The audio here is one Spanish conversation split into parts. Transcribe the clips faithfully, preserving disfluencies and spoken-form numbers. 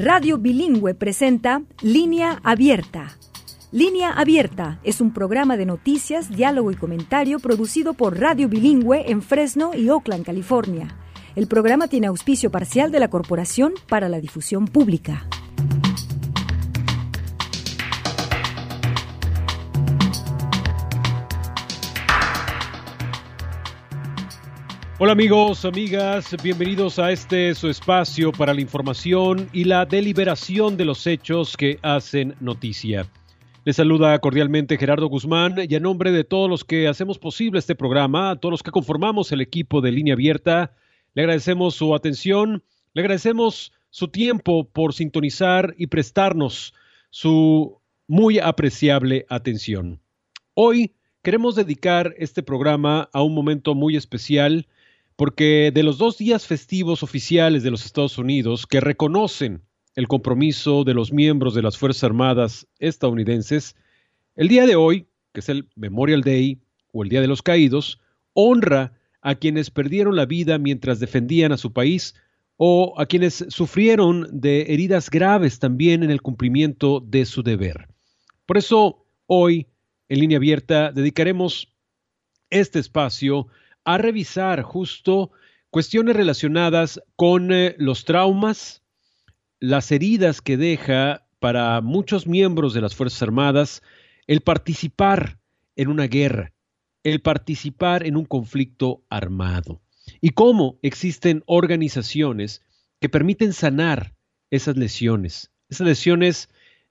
Radio Bilingüe presenta Línea Abierta. Línea Abierta es un programa de noticias, diálogo y comentario producido por Radio Bilingüe en Fresno y Oakland, California. El programa tiene auspicio parcial de la Corporación para la Difusión Pública. Hola amigos, amigas, bienvenidos a este su espacio para la información y la deliberación de los hechos que hacen noticia. Les saluda cordialmente Gerardo Guzmán y a nombre de todos los que hacemos posible este programa, a todos los que conformamos el equipo de Línea Abierta, le agradecemos su atención, le agradecemos su tiempo por sintonizar y prestarnos su muy apreciable atención. Hoy queremos dedicar este programa a un momento muy especial porque de los dos días festivos oficiales de los Estados Unidos que reconocen el compromiso de los miembros de las Fuerzas Armadas estadounidenses, el día de hoy, que es el Memorial Day o el Día de los Caídos, honra a quienes perdieron la vida mientras defendían a su país o a quienes sufrieron de heridas graves también en el cumplimiento de su deber. Por eso, hoy, en Línea Abierta, dedicaremos este espacio a revisar justo cuestiones relacionadas con eh, los traumas, las heridas que deja para muchos miembros de las Fuerzas Armadas el participar en una guerra, el participar en un conflicto armado y cómo existen organizaciones que permiten sanar esas lesiones, esas lesiones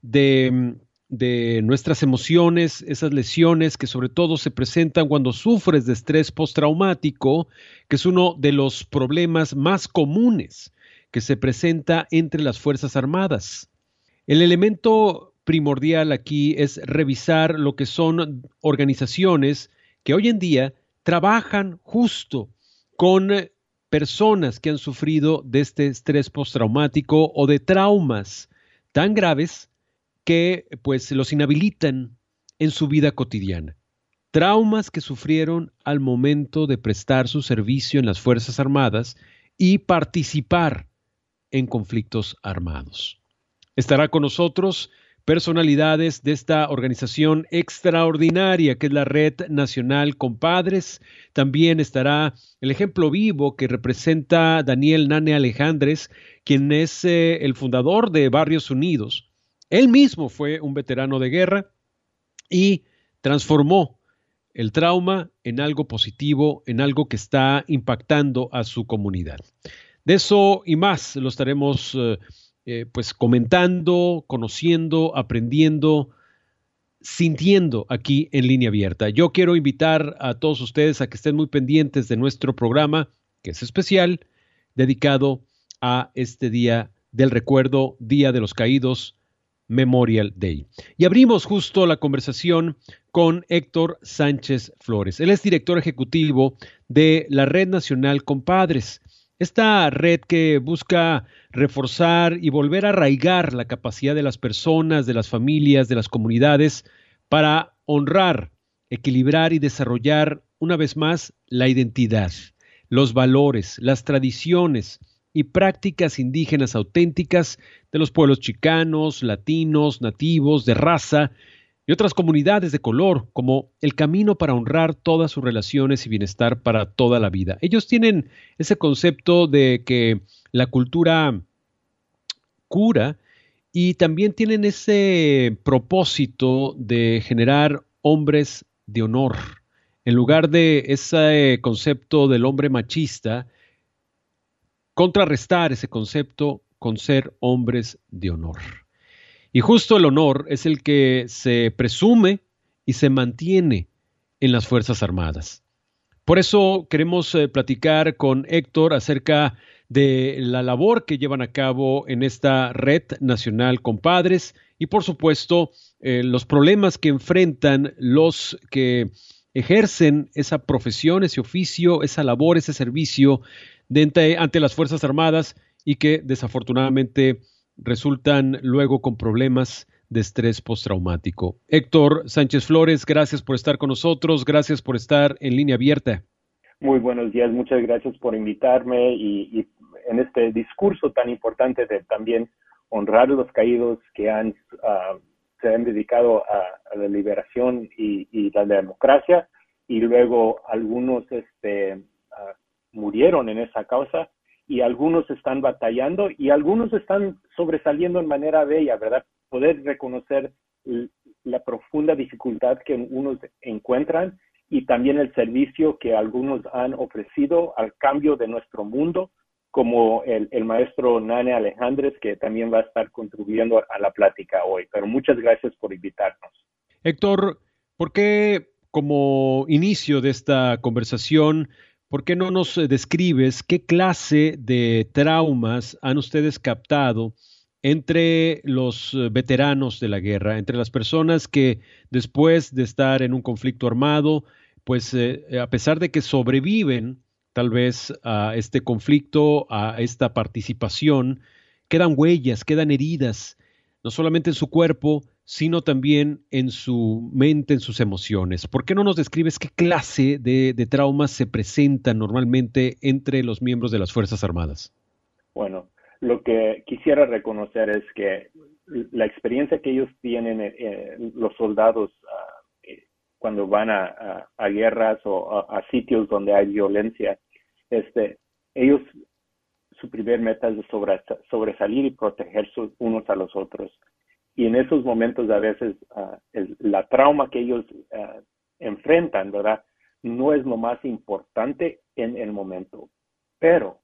de, de nuestras emociones, esas lesiones que sobre todo se presentan cuando sufres de estrés postraumático, que es uno de los problemas más comunes que se presenta entre las Fuerzas Armadas. El elemento primordial aquí es revisar lo que son organizaciones que hoy en día trabajan justo con personas que han sufrido de este estrés postraumático o de traumas tan graves que pues los inhabilitan en su vida cotidiana. Traumas que sufrieron al momento de prestar su servicio en las Fuerzas Armadas y participar en conflictos armados. Estará con nosotros personalidades de esta organización extraordinaria que es la Red Nacional Compadres. También estará el ejemplo vivo que representa Daniel Nane Alejandres, quien es eh, el fundador de Barrios Unidos. Él mismo fue un veterano de guerra y transformó el trauma en algo positivo, en algo que está impactando a su comunidad. De eso y más lo estaremos eh, eh, pues comentando, conociendo, aprendiendo, sintiendo aquí en Línea Abierta. Yo quiero invitar a todos ustedes a que estén muy pendientes de nuestro programa, que es especial, dedicado a este Día del Recuerdo, Día de los Caídos, Memorial Day. Y abrimos justo la conversación con Héctor Sánchez Flores. Él es director ejecutivo de la Red Nacional Compadres. Esta red que busca reforzar y volver a arraigar la capacidad de las personas, de las familias, de las comunidades para honrar, equilibrar y desarrollar una vez más la identidad, los valores, las tradiciones y prácticas indígenas auténticas de los pueblos chicanos, latinos, nativos, de raza y otras comunidades de color, como el camino para honrar todas sus relaciones y bienestar para toda la vida. Ellos tienen ese concepto de que la cultura cura y también tienen ese propósito de generar hombres de honor. En lugar de ese concepto del hombre machista, contrarrestar ese concepto con ser hombres de honor. Y justo el honor es el que se presume y se mantiene en las Fuerzas Armadas. Por eso queremos eh, platicar con Héctor acerca de la labor que llevan a cabo en esta Red Nacional Compadres y por supuesto eh, los problemas que enfrentan los que ejercen esa profesión, ese oficio, esa labor, ese servicio de ante, ante las Fuerzas Armadas y que desafortunadamente resultan luego con problemas de estrés postraumático. Héctor Sánchez Flores, gracias por estar con nosotros, gracias por estar en Línea Abierta. Muy buenos días, muchas gracias por invitarme y, y en este discurso tan importante de también honrar a los caídos que han, uh, se han dedicado a, a la liberación y, y la democracia, y luego algunos este, uh, murieron en esa causa, y algunos están batallando, y algunos están sobresaliendo en manera bella, ¿verdad? Poder reconocer la profunda dificultad que unos encuentran y también el servicio que algunos han ofrecido al cambio de nuestro mundo, como el, el maestro Nane Alejandres, que también va a estar contribuyendo a la plática hoy. Pero muchas gracias por invitarnos. Héctor, ¿por qué como inicio de esta conversación, por qué no nos describes qué clase de traumas han ustedes captado entre los veteranos de la guerra, entre las personas que después de estar en un conflicto armado, pues eh, a pesar de que sobreviven tal vez a este conflicto, a esta participación, quedan huellas, quedan heridas, no solamente en su cuerpo, sino también en su mente, en sus emociones? ¿Por qué no nos describes qué clase de, de traumas se presentan normalmente entre los miembros de las Fuerzas Armadas? Bueno, lo que quisiera reconocer es que la experiencia que ellos tienen, eh, los soldados, uh, eh, cuando van a, a, a guerras o a, a sitios donde hay violencia, este, ellos, su primer meta es de sobre, sobresalir y protegerse unos a los otros. Y en esos momentos a veces uh, el, la trauma que ellos uh, enfrentan, ¿verdad?, no es lo más importante en el momento. Pero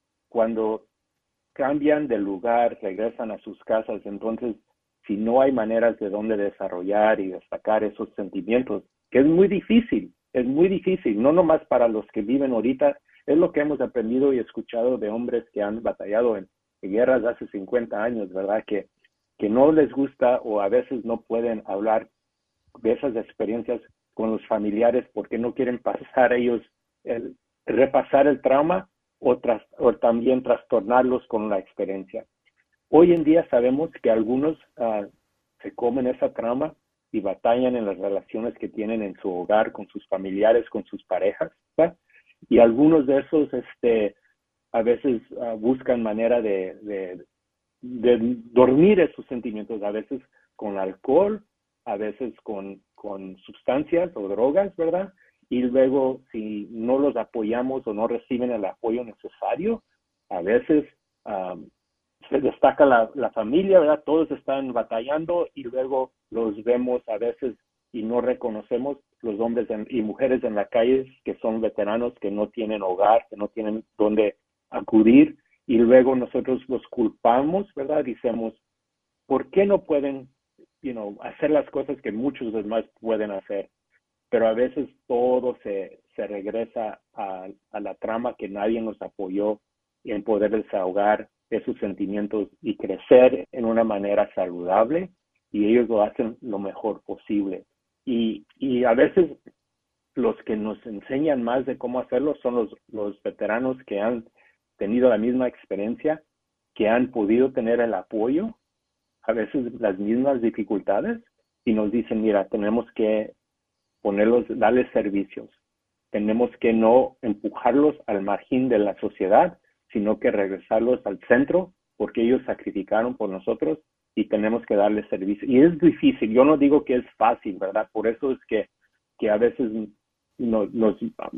cuando cambian de lugar, regresan a sus casas, entonces si no hay maneras de dónde desarrollar y destacar esos sentimientos, que es muy difícil, es muy difícil, no nomás para los que viven ahorita, es lo que hemos aprendido y escuchado de hombres que han batallado en, en guerras hace cincuenta años, ¿verdad? Que, que no les gusta o a veces no pueden hablar de esas experiencias con los familiares porque no quieren pasar ellos, el, repasar el trauma o, tras, o también trastornarlos con la experiencia. Hoy en día sabemos que algunos uh, se comen esa trauma y batallan en las relaciones que tienen en su hogar, con sus familiares, con sus parejas, ¿verdad? Y algunos de esos este, a veces uh, buscan manera de, de, de dormir esos sentimientos, a veces con alcohol, a veces con, con sustancias o drogas, ¿verdad? Y luego, si no los apoyamos o no reciben el apoyo necesario, a veces um, se destaca la, la familia, ¿verdad? Todos están batallando y luego los vemos a veces y no reconocemos los hombres en, y mujeres en la calle que son veteranos, que no tienen hogar, que no tienen dónde acudir, y luego nosotros los culpamos, ¿verdad? Dicemos, ¿por qué no pueden you know, hacer las cosas que muchos demás pueden hacer? Pero a veces todo se, se regresa a, a la trama que nadie nos apoyó en poder desahogar esos sentimientos y crecer en una manera saludable, y ellos lo hacen lo mejor posible. Y, y a veces los que nos enseñan más de cómo hacerlo son los, los veteranos que han tenido la misma experiencia, que han podido tener el apoyo, a veces las mismas dificultades, y nos dicen, mira, tenemos que ponerlos, darles servicios. Tenemos que no empujarlos al margen de la sociedad, sino que regresarlos al centro, porque ellos sacrificaron por nosotros y tenemos que darles servicio. Y es difícil, yo no digo que es fácil, ¿verdad? Por eso es que, que a veces nos, nos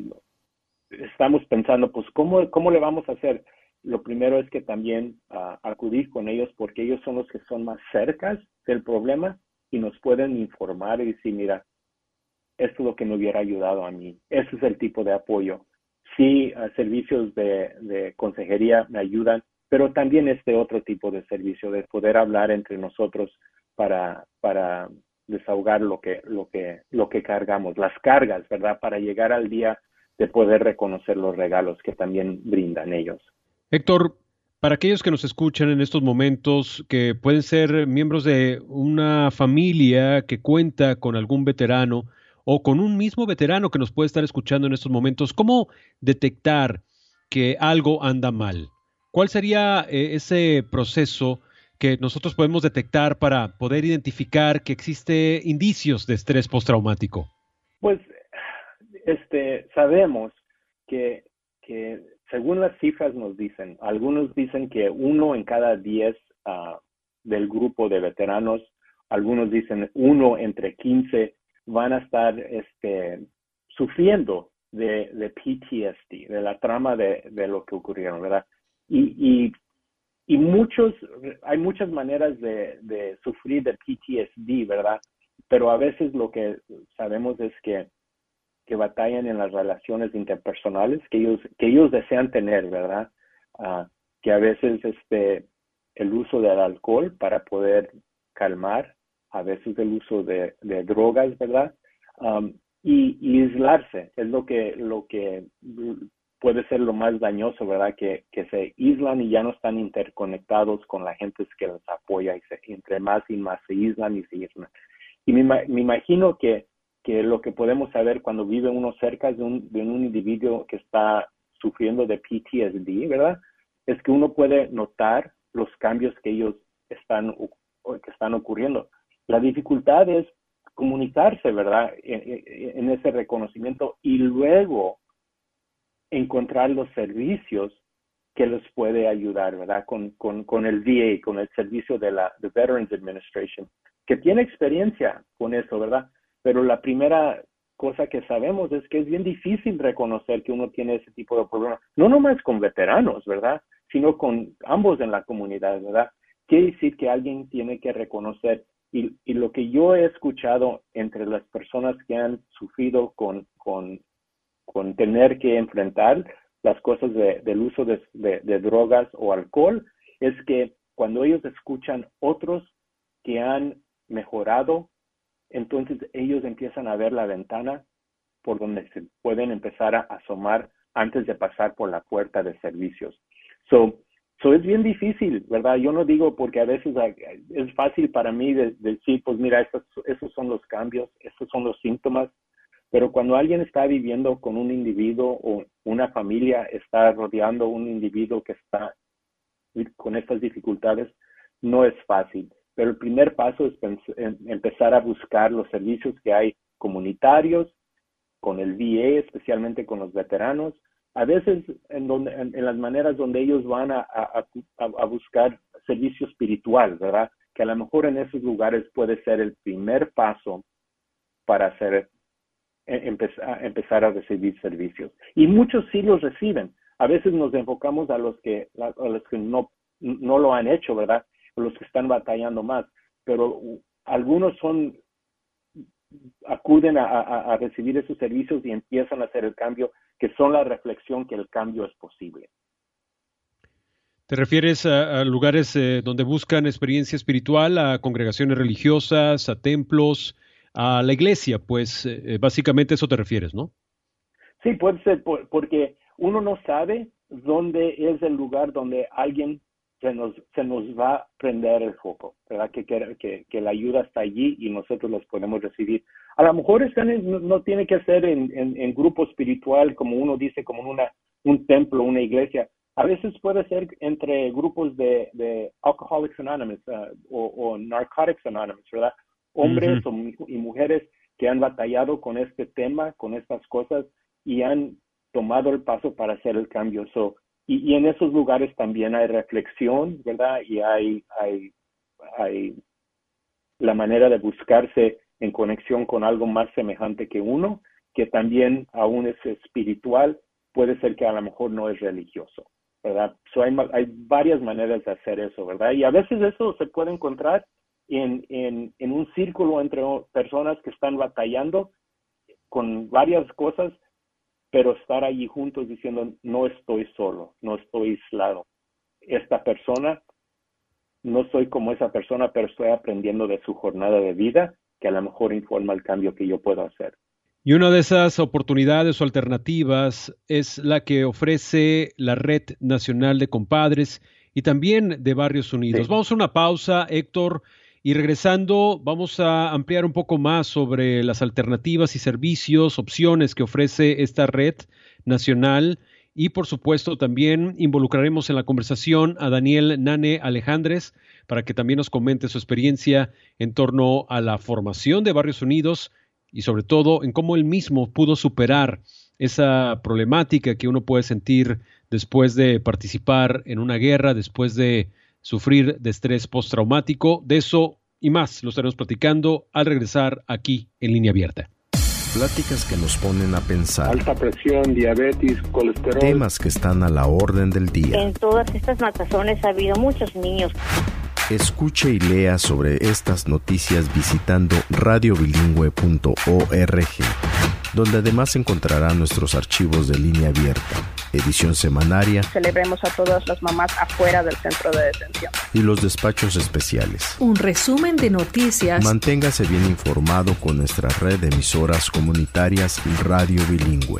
estamos pensando, pues, ¿cómo, ¿cómo le vamos a hacer? Lo primero es que también uh, acudir con ellos, porque ellos son los que son más cercas del problema y nos pueden informar y decir, mira, esto es lo que me hubiera ayudado a mí. Ese es el tipo de apoyo. Sí, uh, servicios de, de consejería me ayudan, pero también este otro tipo de servicio, de poder hablar entre nosotros para, para desahogar lo que, lo que, lo que cargamos, las cargas, ¿verdad? Para llegar al día de poder reconocer los regalos que también brindan ellos. Héctor, para aquellos que nos escuchan en estos momentos, que pueden ser miembros de una familia que cuenta con algún veterano o con un mismo veterano que nos puede estar escuchando en estos momentos, ¿cómo detectar que algo anda mal? ¿Cuál sería eh, ese proceso que nosotros podemos detectar para poder identificar que existe indicios de estrés postraumático? Pues este, sabemos que, que según las cifras nos dicen, algunos dicen que uno en cada diez uh, del grupo de veteranos, algunos dicen uno entre quince, van a estar este, sufriendo de, de P T S D, de la trama de, de lo que ocurrieron, ¿verdad? Y, y, y muchos, hay muchas maneras de, de sufrir de P T S D, ¿verdad? Pero a veces lo que sabemos es que, que batallan en las relaciones interpersonales que ellos, que ellos desean tener, ¿verdad? Uh, que a veces este, el uso del alcohol para poder calmar, a veces el uso de, de drogas, ¿verdad? Um, y, y aislarse es lo que, lo que puede ser lo más dañoso, ¿verdad? Que, que se aíslan y ya no están interconectados con la gente que los apoya y se, entre más y más se aíslan y se aíslan. Y me, me imagino que, que lo que podemos saber cuando vive uno cerca de un, de un individuo que está sufriendo de P T S D, ¿verdad? Es que uno puede notar los cambios que ellos están, que están ocurriendo. La dificultad es comunicarse, ¿verdad? En, en ese reconocimiento y luego encontrar los servicios que los puede ayudar, ¿verdad? Con, con, con el V A, con el servicio de la de Veterans Administration, que tiene experiencia con eso, ¿verdad? Pero la primera cosa que sabemos es que es bien difícil reconocer que uno tiene ese tipo de problemas, no nomás con veteranos, ¿verdad? Sino con ambos en la comunidad, ¿verdad? Quiere decir que alguien tiene que reconocer, y, y lo que yo he escuchado entre las personas que han sufrido con, con, con tener que enfrentar las cosas de, del uso de, de, de drogas o alcohol, es que cuando ellos escuchan otros que han mejorado, entonces ellos empiezan a ver la ventana por donde se pueden empezar a asomar antes de pasar por la puerta de servicios. So, so es bien difícil, ¿verdad? Yo no digo porque a veces es fácil para mí de, de decir, pues mira, estos, esos son los cambios, estos son los síntomas, pero cuando alguien está viviendo con un individuo o una familia está rodeando a un individuo que está con estas dificultades, no es fácil. Pero el primer paso es empezar a buscar los servicios que hay comunitarios, con el V A, especialmente con los veteranos. A veces en, donde, en, en las maneras donde ellos van a, a, a buscar servicio espiritual, ¿verdad? Que a lo mejor en esos lugares puede ser el primer paso para hacer, empezar, empezar a recibir servicios. Y muchos sí los reciben. A veces nos enfocamos a los que, a los que no, no lo han hecho, ¿verdad? Los que están batallando más, pero algunos son acuden a, a, a recibir esos servicios y empiezan a hacer el cambio, que son la reflexión que el cambio es posible. ¿Te refieres a, a lugares eh, donde buscan experiencia espiritual, a congregaciones religiosas, a templos, a la iglesia? Pues eh, básicamente eso te refieres, ¿no? Sí, puede ser, por, porque uno no sabe dónde es el lugar donde alguien Se nos, se nos va a prender el foco, ¿verdad? Que, que, que, que la ayuda está allí y nosotros los podemos recibir. A lo mejor están en, no, no tiene que ser en, en, en grupo espiritual, como uno dice, como en una, un templo, una iglesia. A veces puede ser entre grupos de, de Alcoholics Anonymous uh, o, o Narcotics Anonymous, ¿verdad? Hombres uh-huh. o, y mujeres que han batallado con este tema, con estas cosas y han tomado el paso para hacer el cambio. So, Y, y en esos lugares también hay reflexión, ¿verdad? Y hay, hay, hay la manera de buscarse en conexión con algo más semejante que uno, que también aún es espiritual, puede ser que a lo mejor no es religioso, ¿verdad? So hay, hay varias maneras de hacer eso, ¿verdad? Y a veces eso se puede encontrar en, en, en un círculo entre personas que están batallando con varias cosas, pero estar allí juntos diciendo, no estoy solo, no estoy aislado. Esta persona, no soy como esa persona, pero estoy aprendiendo de su jornada de vida, que a lo mejor informa el cambio que yo puedo hacer. Y una de esas oportunidades o alternativas es la que ofrece la Red Nacional de Compadres y también de Barrios Unidos. Sí. Vamos a una pausa, Héctor. Y regresando, vamos a ampliar un poco más sobre las alternativas y servicios, opciones que ofrece esta red nacional y, por supuesto, también involucraremos en la conversación a Daniel Nane Alejandres para que también nos comente su experiencia en torno a la formación de Barrios Unidos y, sobre todo, en cómo él mismo pudo superar esa problemática que uno puede sentir después de participar en una guerra, después de sufrir de estrés postraumático. De eso y más lo estaremos platicando al regresar aquí en Línea Abierta. Pláticas que nos ponen a pensar. Alta presión, diabetes, colesterol. Temas que están a la orden del día. En todas estas matazones ha habido muchos niños. Escuche y lea sobre estas noticias visitando radio bilingüe punto org, donde además encontrará nuestros archivos de Línea Abierta, edición semanaria. Celebremos a todas las mamás afuera del centro de detención. Y los despachos especiales. Un resumen de noticias. Manténgase bien informado con nuestra red de emisoras comunitarias Radio Bilingüe.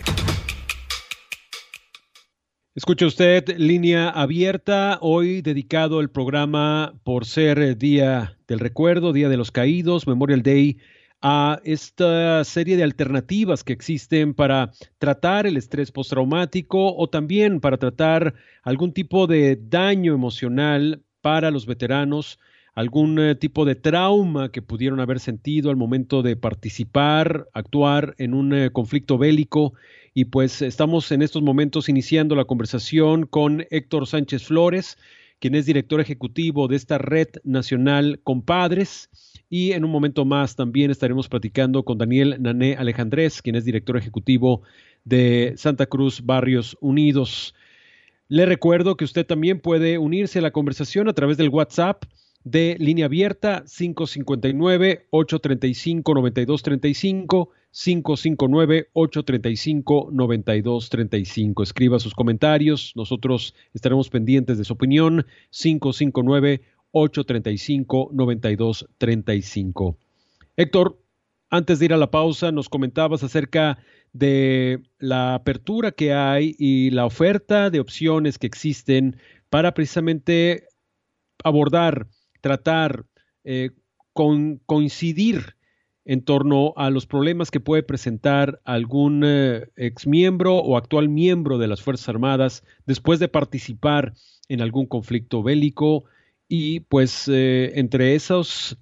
Escucha usted Línea Abierta, hoy dedicado el programa por ser Día del Recuerdo, Día de los Caídos, Memorial Day, a esta serie de alternativas que existen para tratar el estrés postraumático o también para tratar algún tipo de daño emocional para los veteranos, algún eh, tipo de trauma que pudieron haber sentido al momento de participar, actuar en un eh, conflicto bélico. Y pues estamos en estos momentos iniciando la conversación con Héctor Sánchez Flores, quien es director ejecutivo de esta Red Nacional Compadres. Y en un momento más también estaremos platicando con Daniel Nané Alejandrés, quien es director ejecutivo de Santa Cruz Barrios Unidos. Le recuerdo que usted también puede unirse a la conversación a través del WhatsApp de Línea Abierta cinco cinco nueve, ocho tres cinco, nueve dos tres cinco, cinco cinco nueve, ocho tres cinco, nueve dos tres cinco. Escriba sus comentarios, nosotros estaremos pendientes de su opinión. Cinco cinco nueve, ocho tres cinco, nueve dos tres cinco. Héctor, antes de ir a la pausa, nos comentabas acerca de la apertura que hay y la oferta de opciones que existen para precisamente abordar, tratar, eh, con, coincidir en torno a los problemas que puede presentar algún eh, exmiembro o actual miembro de las Fuerzas Armadas después de participar en algún conflicto bélico. Y pues eh, entre esos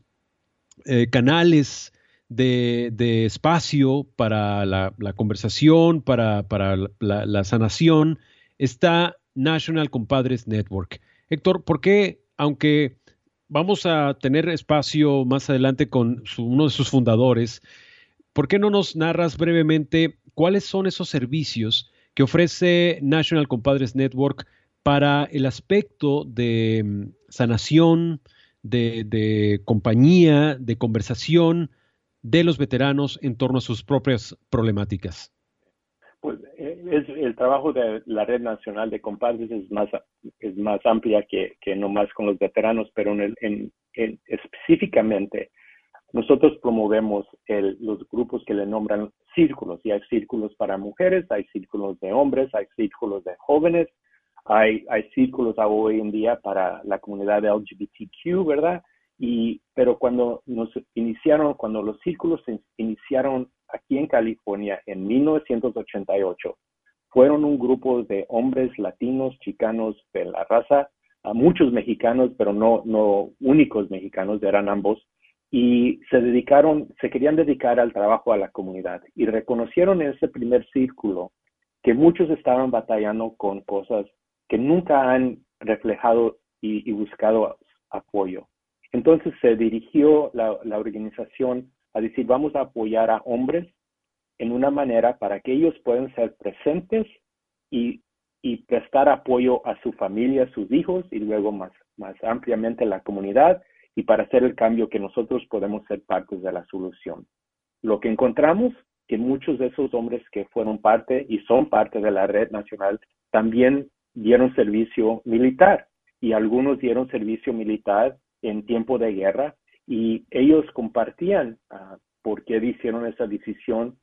eh, canales de, de espacio para la, la conversación, para, para la, la sanación, está National Compadres Network. Héctor, ¿por qué, aunque vamos a tener espacio más adelante con su, uno de sus fundadores, ¿por qué no nos narras brevemente cuáles son esos servicios que ofrece National Compadres Network para el aspecto de um, sanación, de, de compañía, de conversación de los veteranos en torno a sus propias problemáticas? Pues es, el trabajo de la Red Nacional de Compadres es más, es más amplia que, que no más con los veteranos, pero en el, en, en, específicamente nosotros promovemos el, los grupos que le nombran círculos, y hay círculos para mujeres, hay círculos de hombres, hay círculos de jóvenes, hay, hay círculos hoy en día para la comunidad L G B T Q, ¿verdad? Y, pero cuando nos iniciaron, cuando los círculos se iniciaron aquí en California en mil novecientos ochenta y ocho, fueron un grupo de hombres latinos, chicanos de la raza, a muchos mexicanos, pero no, no únicos mexicanos, eran ambos, y se dedicaron, se querían dedicar al trabajo a la comunidad, y reconocieron en ese primer círculo que muchos estaban batallando con cosas que nunca han reflejado y, y buscado apoyo. Entonces se dirigió la, la organización a decir, vamos a apoyar a hombres en una manera para que ellos puedan ser presentes y, y prestar apoyo a su familia, a sus hijos, y luego más, más ampliamente la comunidad, y para hacer el cambio que nosotros podemos ser partes de la solución. Lo que encontramos, que muchos de esos hombres que fueron parte y son parte de la Red Nacional también dieron servicio militar, y algunos dieron servicio militar en tiempo de guerra, y ellos compartían uh, por qué hicieron esa decisión.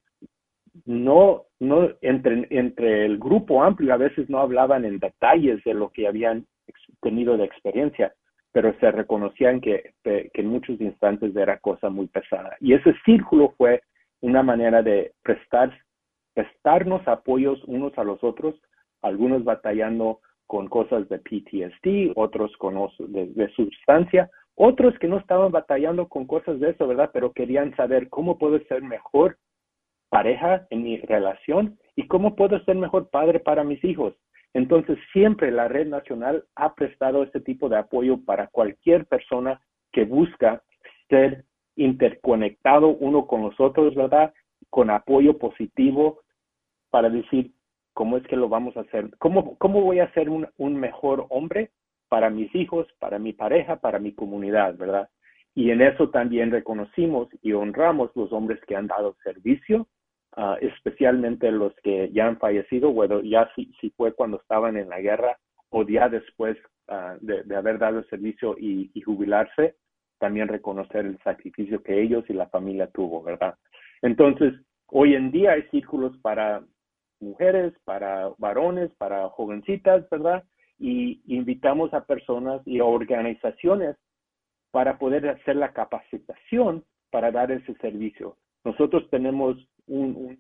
No, no entre, entre el grupo amplio a veces no hablaban en detalles de lo que habían tenido de experiencia, pero se reconocían que, que en muchos instantes era cosa muy pesada. Y ese círculo fue una manera de prestar, prestarnos apoyos unos a los otros, algunos batallando con cosas de P T S D, otros con de, de sustancia, otros que no estaban batallando con cosas de eso, ¿verdad? Pero querían saber cómo puedo ser mejor pareja en mi relación y cómo puedo ser mejor padre para mis hijos. Entonces, siempre la Red Nacional ha prestado este tipo de apoyo para cualquier persona que busca ser interconectado uno con los otros, ¿verdad? Con apoyo positivo para decir cómo es que lo vamos a hacer, cómo, cómo voy a ser un, un mejor hombre para mis hijos, para mi pareja, para mi comunidad, ¿verdad? Y en eso también reconocimos y honramos los hombres que han dado servicio, uh, especialmente los que ya han fallecido, bueno, ya si, si fue cuando estaban en la guerra o ya después uh, de, de haber dado el servicio y, y jubilarse, también reconocer el sacrificio que ellos y la familia tuvo, ¿verdad? Entonces, hoy en día hay círculos para mujeres, para varones, para jovencitas, ¿verdad? Y invitamos a personas y a organizaciones para poder hacer la capacitación para dar ese servicio. Nosotros tenemos un,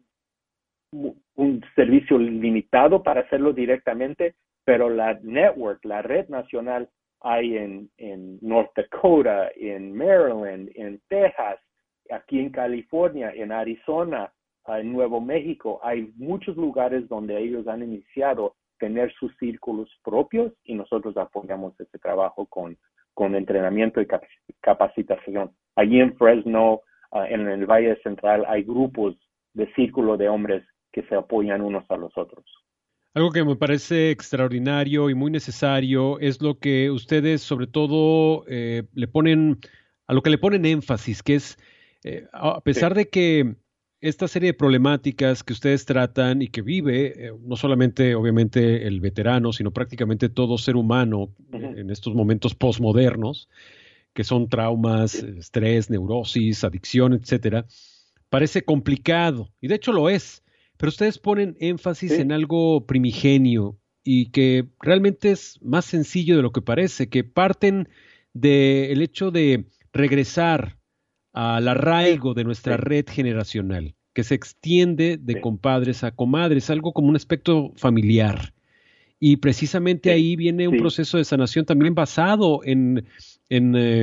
un, un servicio limitado para hacerlo directamente, pero la network, la red nacional, hay en, en North Dakota, en Maryland, en Texas, aquí en California, en Arizona, en Nuevo México. Hay muchos lugares donde ellos han iniciado tener sus círculos propios y nosotros apoyamos ese trabajo con, con entrenamiento y capacitación. Allí en Fresno, uh, en el Valle Central, hay grupos de círculo de hombres que se apoyan unos a los otros. Algo que me parece extraordinario y muy necesario es lo que ustedes sobre todo eh, le ponen, a lo que le ponen énfasis, que es, eh, a pesar sí. de que esta serie de problemáticas que ustedes tratan y que vive, eh, no solamente obviamente el veterano, sino prácticamente todo ser humano uh-huh. eh, en estos momentos posmodernos, que son traumas, sí. estrés, neurosis, adicción, etcétera, parece complicado, y de hecho lo es, pero ustedes ponen énfasis sí. en algo primigenio y que realmente es más sencillo de lo que parece, que parten del hecho de regresar al arraigo de nuestra sí. red generacional, que se extiende de sí. compadres a comadres, algo como un aspecto familiar. Y precisamente sí. ahí viene un sí. proceso de sanación también basado en, en, eh,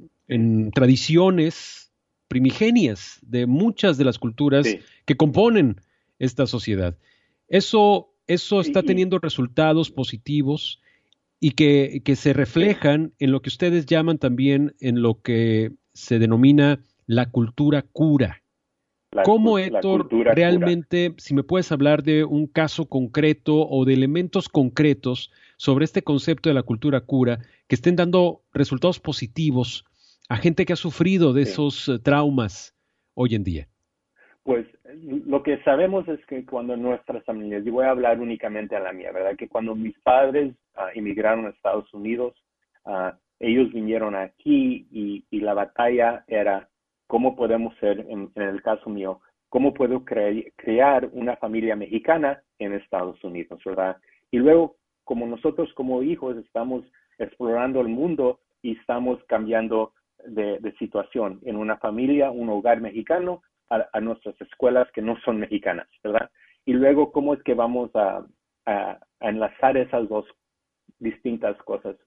en tradiciones primigenias de muchas de las culturas sí. que componen esta sociedad. Eso, eso está sí. teniendo resultados positivos y que, que se reflejan en lo que ustedes llaman también en lo que se denomina la cultura cura. La, ¿Cómo, Héctor, realmente, cura. si me puedes hablar de un caso concreto o de elementos concretos sobre este concepto de la cultura cura que estén dando resultados positivos a gente que ha sufrido de sí. esos uh, traumas hoy en día? Pues lo que sabemos es que cuando nuestras familias, y voy a hablar únicamente a la mía, ¿verdad? Que cuando mis padres uh, emigraron a Estados Unidos, uh, ellos vinieron aquí y, y la batalla era cómo podemos ser, en, en el caso mío, cómo puedo cre- crear una familia mexicana en Estados Unidos, ¿verdad? Y luego, como nosotros como hijos estamos explorando el mundo y estamos cambiando de, de situación en una familia, un hogar mexicano, a, a nuestras escuelas que no son mexicanas, ¿verdad? Y luego, ¿cómo es que vamos a, a, a enlazar esas dos distintas cosas?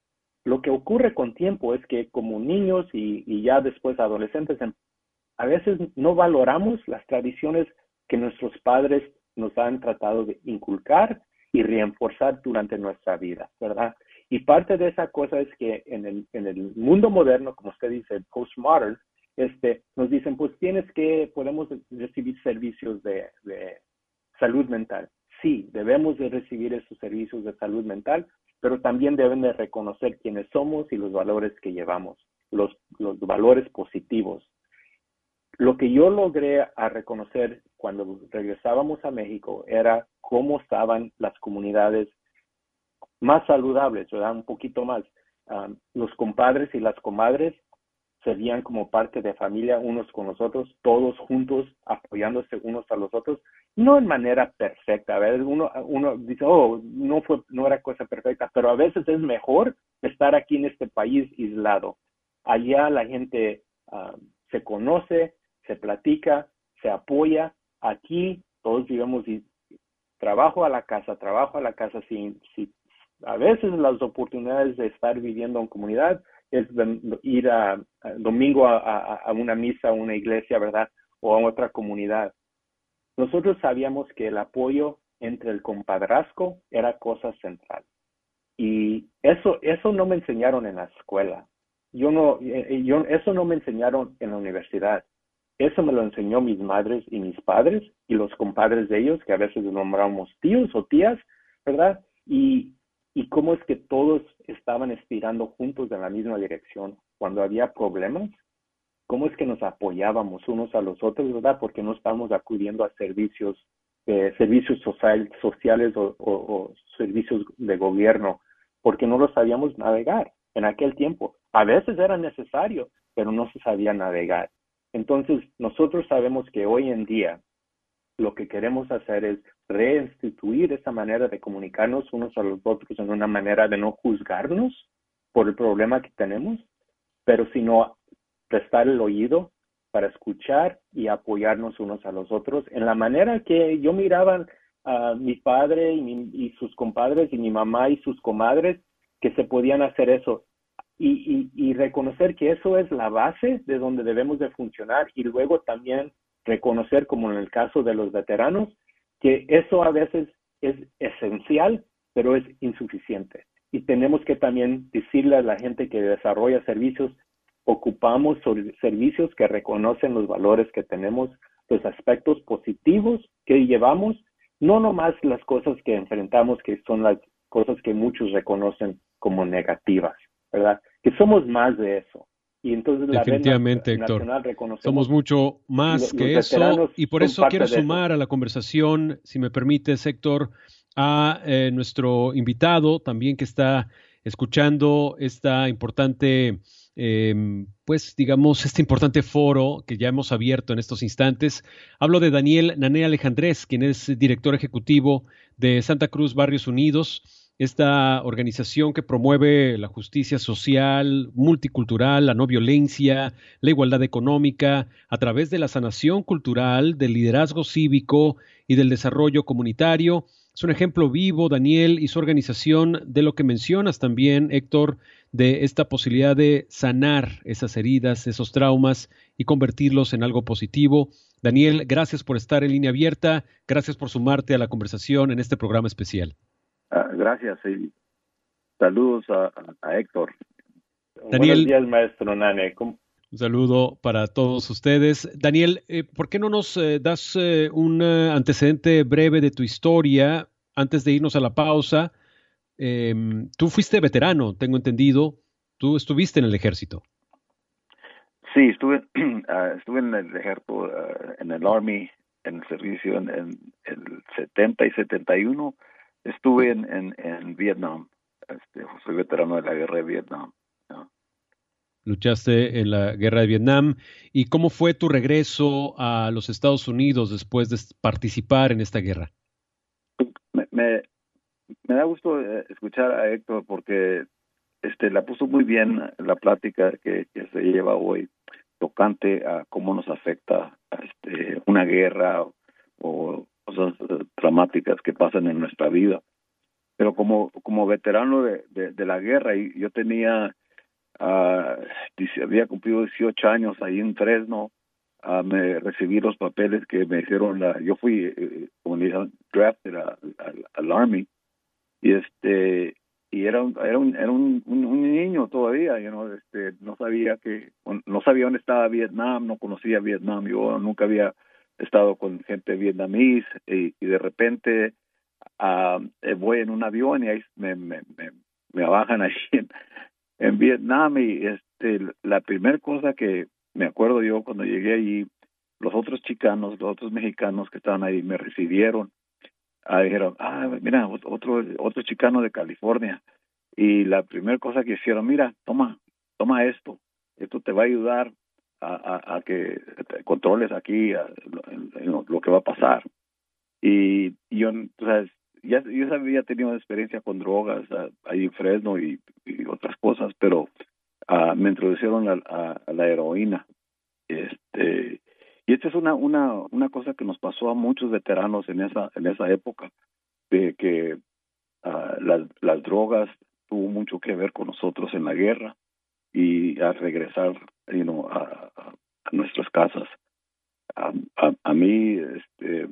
Lo que ocurre con tiempo es que como niños y, y ya después adolescentes, a veces no valoramos las tradiciones que nuestros padres nos han tratado de inculcar y reforzar durante nuestra vida, ¿verdad? Y parte de esa cosa es que en el, en el mundo moderno, como usted dice, postmodern, este, nos dicen, pues tienes que, podemos recibir servicios de, de salud mental. Sí, debemos de recibir esos servicios de salud mental, pero también deben de reconocer quiénes somos y los valores que llevamos, los, los valores positivos. Lo que yo logré a reconocer cuando regresábamos a México era cómo estaban las comunidades más saludables, ¿verdad? Un poquito más. Um, los compadres y las comadres serían como parte de familia unos con los otros, todos juntos, apoyándose unos a los otros, no en manera perfecta. A veces uno, uno dice, oh, no fue, no era cosa perfecta, pero a veces es mejor estar aquí en este país aislado. Allá la gente uh, se conoce, se platica, se apoya. Aquí todos vivimos y trabajo a la casa, trabajo a la casa sin, sin a veces las oportunidades de estar viviendo en comunidad es de ir a, a domingo a, a, a una misa, a una iglesia, ¿verdad? O a otra comunidad. Nosotros sabíamos que el apoyo entre el compadrazgo era cosa central. Y eso, eso no me enseñaron en la escuela. Yo no, yo, eso no me enseñaron en la universidad. Eso me lo enseñó mis madres y mis padres y los compadres de ellos, que a veces nombramos tíos o tías, ¿verdad? Y, y cómo es que todos estaban estirando juntos en la misma dirección. Cuando había problemas, cómo es que nos apoyábamos unos a los otros, ¿verdad? Porque no estábamos acudiendo a servicios, eh, servicios social, sociales o, o, o servicios de gobierno, porque no lo sabíamos navegar en aquel tiempo. A veces era necesario, pero no se sabía navegar. Entonces, nosotros sabemos que hoy en día lo que queremos hacer es reinstituir esa manera de comunicarnos unos a los otros en una manera de no juzgarnos por el problema que tenemos, pero sino prestar el oído para escuchar y apoyarnos unos a los otros en la manera que yo miraba a mi padre y, mi, y sus compadres y mi mamá y sus comadres que se podían hacer eso. Y, y, y reconocer que eso es la base de donde debemos de funcionar y luego también reconocer, como en el caso de los veteranos, que eso a veces es esencial, pero es insuficiente. Y tenemos que también decirle a la gente que desarrolla servicios, ocupamos servicios que reconocen los valores que tenemos, los aspectos positivos que llevamos, no nomás las cosas que enfrentamos, que son las cosas que muchos reconocen como negativas, ¿verdad? Que somos más de eso. Y entonces la definitivamente, Red Héctor, Nacional reconocemos somos mucho más lo, que eso, y por eso quiero sumar a la conversación, si me permites, Héctor, a eh, nuestro invitado también que está escuchando esta importante, eh, pues digamos, este importante foro que ya hemos abierto en estos instantes. Hablo de Daniel Nané Alejandrés, quien es director ejecutivo de Santa Cruz Barrios Unidos, esta organización que promueve la justicia social, multicultural, la no violencia, la igualdad económica, a través de la sanación cultural, del liderazgo cívico y del desarrollo comunitario. Es un ejemplo vivo, Daniel, y su organización de lo que mencionas también, Héctor, de esta posibilidad de sanar esas heridas, esos traumas y convertirlos en algo positivo. Daniel, gracias por estar en Línea Abierta, gracias por sumarte a la conversación en este programa especial. Uh, gracias y saludos a, a Héctor. Daniel, buenos días, maestro Nane. ¿Cómo? Un saludo para todos ustedes. Daniel, eh, ¿por qué no nos eh, das eh, un uh, antecedente breve de tu historia antes de irnos a la pausa? Eh, tú fuiste veterano, tengo entendido. Tú estuviste en el ejército. Sí, estuve, uh, estuve en el ejército, uh, en el Army, en el servicio en, en el setenta y setenta y uno. Estuve en, en, en Vietnam. Este, soy veterano de la guerra de Vietnam. ¿No? Luchaste en la guerra de Vietnam. ¿Y cómo fue tu regreso a los Estados Unidos después de participar en esta guerra? Me, me, me da gusto escuchar a Héctor porque este, la puso muy bien la plática que, que se lleva hoy, tocante a cómo nos afecta este, una guerra o, o cosas dramáticas que pasan en nuestra vida. Pero como como veterano de, de, de la guerra, y yo tenía, uh, había cumplido dieciocho años ahí en Fresno, uh, me recibí los papeles que me hicieron, la, yo fui, eh, como le dicen, drafted al Army, y este y era un, era un, era un, un, un niño todavía, you know, este, no sabía que, no sabía dónde estaba Vietnam, no conocía Vietnam, yo nunca había he estado con gente vietnamís y, y de repente uh, voy en un avión y ahí me, me, me, me bajan ahí en, en Vietnam y este la primera cosa que me acuerdo yo cuando llegué allí, los otros chicanos, los otros mexicanos que estaban ahí me recibieron, uh, dijeron, ah, mira, otro otro chicano de California, y la primera cosa que hicieron, mira, toma, toma esto, esto te va a ayudar A, a, a que controles aquí a, lo, lo que va a pasar. Y, y yo, o sea, ya yo había tenido experiencia con drogas a, ahí en Fresno y, y otras cosas, pero uh, me introdujeron a, a, a la heroína. Este, y esta es una, una, una cosa que nos pasó a muchos veteranos en esa, en esa época, de que uh, las, las drogas tuvo mucho que ver con nosotros en la guerra y a regresar you know, a, a, a nuestras casas. A, a, a mí este, pasaron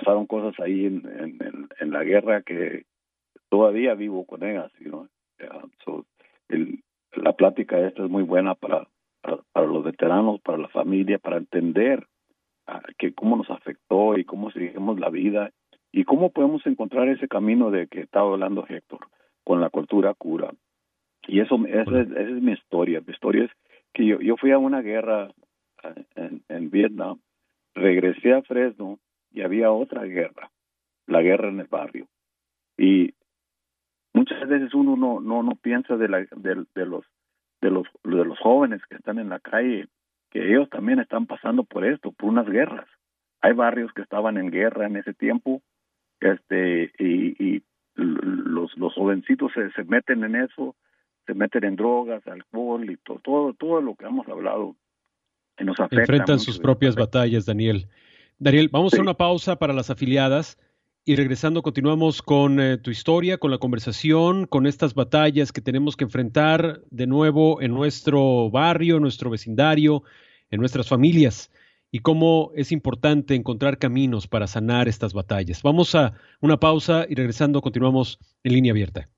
pasaron cosas ahí en, en, en, en la guerra que todavía vivo con ellas, you know? uh, so, el, la plática esta es muy buena para, para, para los veteranos, para la familia, para entender uh, que cómo nos afectó y cómo seguimos la vida y cómo podemos encontrar ese camino de que estaba hablando Héctor, con la cultura cura. Y eso, esa es, esa es mi historia. Mi historia es que yo, yo fui a una guerra uh, en, en Vietnam, regresé a Fresno y había otra guerra, la guerra en el barrio. Y muchas veces uno no no no piensa de la de, de los de los de los jóvenes que están en la calle, que ellos también están pasando por esto, por unas guerras. Hay barrios que estaban en guerra en ese tiempo, este y, y los los jovencitos se, se meten en eso, se meten en drogas, alcohol y todo todo todo lo que hemos hablado y nos afecta. Enfrentan sus propias batallas, Daniel. Daniel, vamos sí. a una pausa para las afiliadas. Y regresando continuamos con eh, tu historia, con la conversación, con estas batallas que tenemos que enfrentar de nuevo en nuestro barrio, en nuestro vecindario, en nuestras familias y cómo es importante encontrar caminos para sanar estas batallas. Vamos a una pausa y regresando continuamos en Línea Abierta.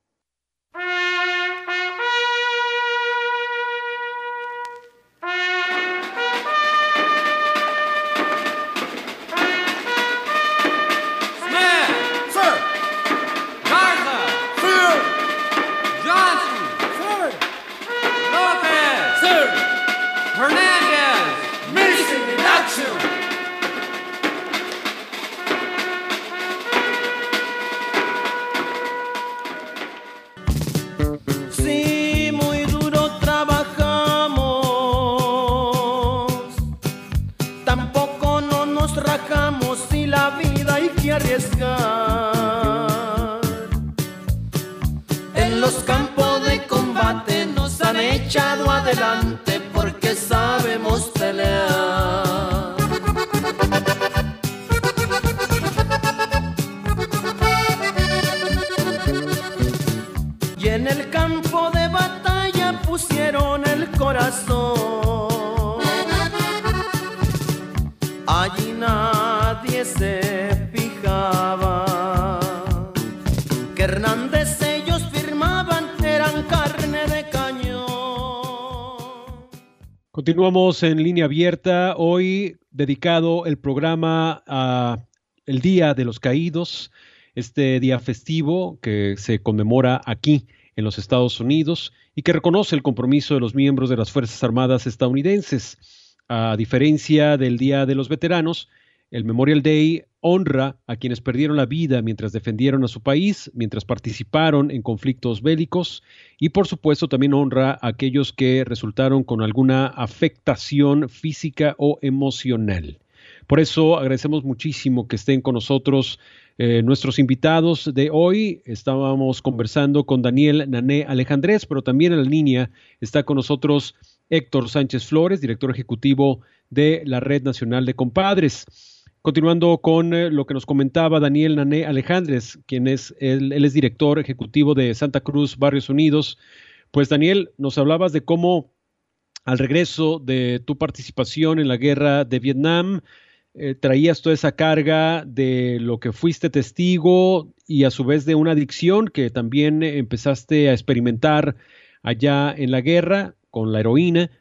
En los campos de combate nos han echado adelante porque sabemos pelear. Y en el campo de batalla pusieron el corazón. Allí nadie se fijaba que Hernández ellos firmaban, eran carne de cañón. Continuamos en Línea Abierta, hoy dedicado el programa a el Día de los Caídos, este día festivo que se conmemora aquí en los Estados Unidos y que reconoce el compromiso de los miembros de las Fuerzas Armadas estadounidenses. A diferencia del Día de los Veteranos, el Memorial Day honra a quienes perdieron la vida mientras defendieron a su país, mientras participaron en conflictos bélicos y por supuesto también honra a aquellos que resultaron con alguna afectación física o emocional. Por eso agradecemos muchísimo que estén con nosotros eh, nuestros invitados de hoy. Estábamos conversando con Daniel Nané Alejandrés, pero también en la línea está con nosotros Héctor Sánchez Flores, director ejecutivo de la Red Nacional de Compadres. Continuando con eh, lo que nos comentaba Daniel Nané Alejandrés, quien es, él, él es director ejecutivo de Santa Cruz Barrios Unidos. Pues Daniel, nos hablabas de cómo al regreso de tu participación en la guerra de Vietnam, eh, traías toda esa carga de lo que fuiste testigo y a su vez de una adicción que también eh, empezaste a experimentar allá en la guerra con la heroína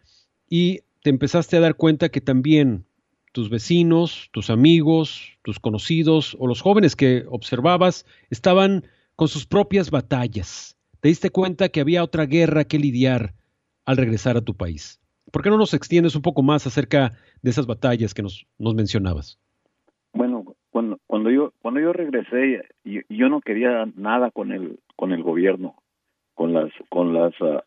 y te empezaste a dar cuenta que también tus vecinos, tus amigos, tus conocidos o los jóvenes que observabas estaban con sus propias batallas. Te diste cuenta que había otra guerra que lidiar al regresar a tu país. ¿Por qué no nos extiendes un poco más acerca de esas batallas que nos, nos mencionabas? Bueno, cuando, cuando yo cuando yo regresé, yo, yo no quería nada con el con el gobierno, con las con las uh,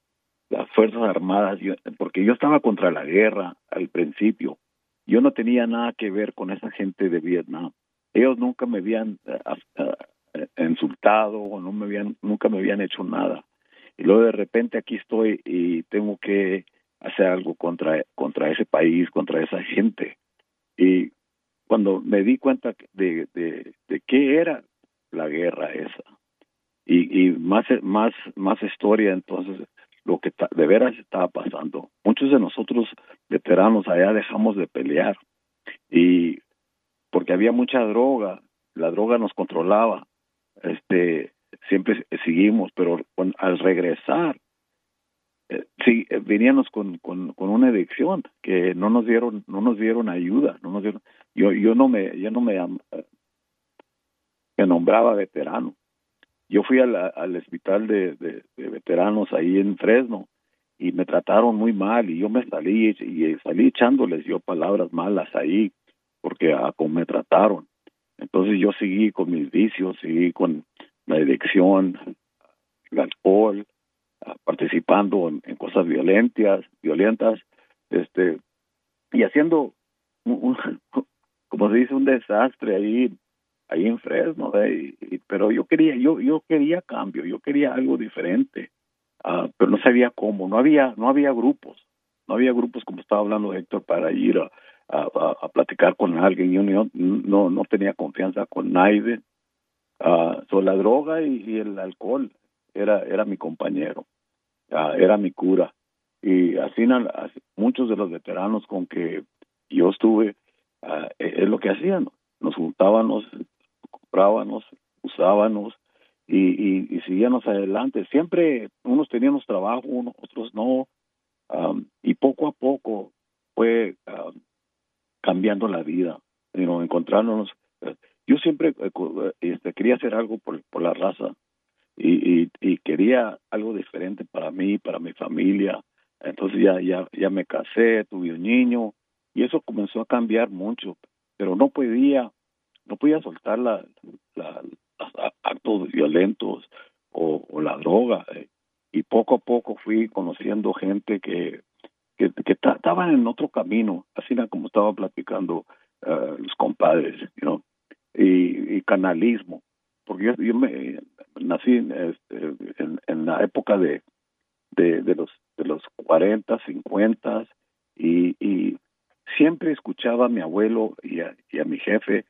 las fuerzas armadas, yo, porque yo estaba contra la guerra al principio. Yo no tenía nada que ver con esa gente de Vietnam. Ellos nunca me habían uh, uh, insultado o no me habían nunca me habían hecho nada. Y luego de repente aquí estoy y tengo que hacer algo contra contra ese país, contra esa gente. Y cuando me di cuenta de de, de qué era la guerra esa y, y más más más historia, entonces lo que ta, de veras estaba pasando. Muchos de nosotros veteranos allá dejamos de pelear y porque había mucha droga la droga nos controlaba, este, siempre seguimos, pero con, al regresar, eh, sí, eh, veníamos con, con, con una adicción que no nos dieron, no nos dieron ayuda, no nos dieron, yo, yo no me, yo no me, eh, me nombraba veterano. Yo fui al, al hospital de, de, de veteranos ahí en Fresno y me trataron muy mal y yo me salí y salí echándoles yo palabras malas ahí porque a como me trataron. Entonces yo seguí con mis vicios, seguí con la adicción, el alcohol, participando en, en cosas violentas, violentas, este, y haciendo, un, un, como se dice, un desastre ahí, ahí en Fresno, ¿eh? y, y, pero yo quería, yo, yo quería cambio, yo quería algo diferente, uh, pero no sabía cómo, no había, no había grupos, no había grupos como estaba hablando Héctor para ir a, a, a platicar con alguien. Yo no, no, no tenía confianza con nadie. Uh, so la droga y, y el alcohol era, era mi compañero, uh, era mi cura. Y así, así muchos de los veteranos con que yo estuve, uh, es lo que hacían. Nos juntábamos, comprábamos, usábamos y, y, y seguíamos adelante. Siempre unos teníamos trabajo, unos, otros no. Um, y poco a poco fue um, cambiando la vida, you know, encontrándonos. Uh, yo siempre uh, este, quería hacer algo por, por la raza y, y, y quería algo diferente para mí, para mi familia. Entonces ya, ya, ya me casé, tuve un niño y eso comenzó a cambiar mucho, pero no podía, no podía soltar la, la, los actos violentos o, o la droga. Eh. Y poco a poco fui conociendo gente que que, que estaban en otro camino, así como estaba platicando uh, los compadres, you know, y, y canalismo, porque yo, yo me nací este, en, en la época de, de, de los de los cuarenta, cincuenta y, y siempre escuchaba a mi abuelo y a, y a mi jefe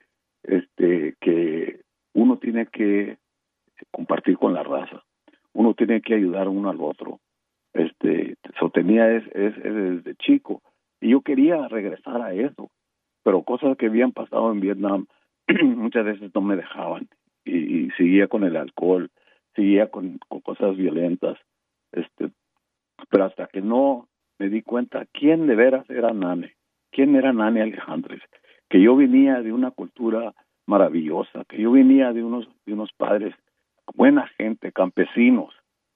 este que uno tiene que compartir con la raza, uno tiene que ayudar uno al otro. Este, sostenía es, es, es desde chico y yo quería regresar a eso, pero cosas que habían pasado en Vietnam muchas veces no me dejaban y, y seguía con el alcohol, seguía con, con cosas violentas, este, pero hasta que no me di cuenta quién de veras era Nane, quién era Nane Alejandres, que yo venía de una cultura maravillosa, que yo venía de unos de unos padres, buena gente, campesinos.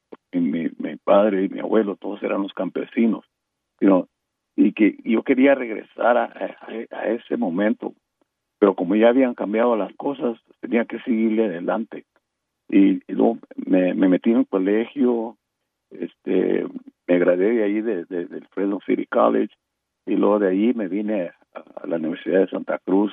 Y mi, mi padre y mi abuelo, todos eran los campesinos, you know, y que yo quería regresar a, a, a ese momento, pero como ya habían cambiado las cosas, tenía que seguirle adelante. Y, y luego me, me metí en un colegio, este, me gradué de ahí de, de, del Fresno City College, y luego de ahí me vine a, a la Universidad de Santa Cruz,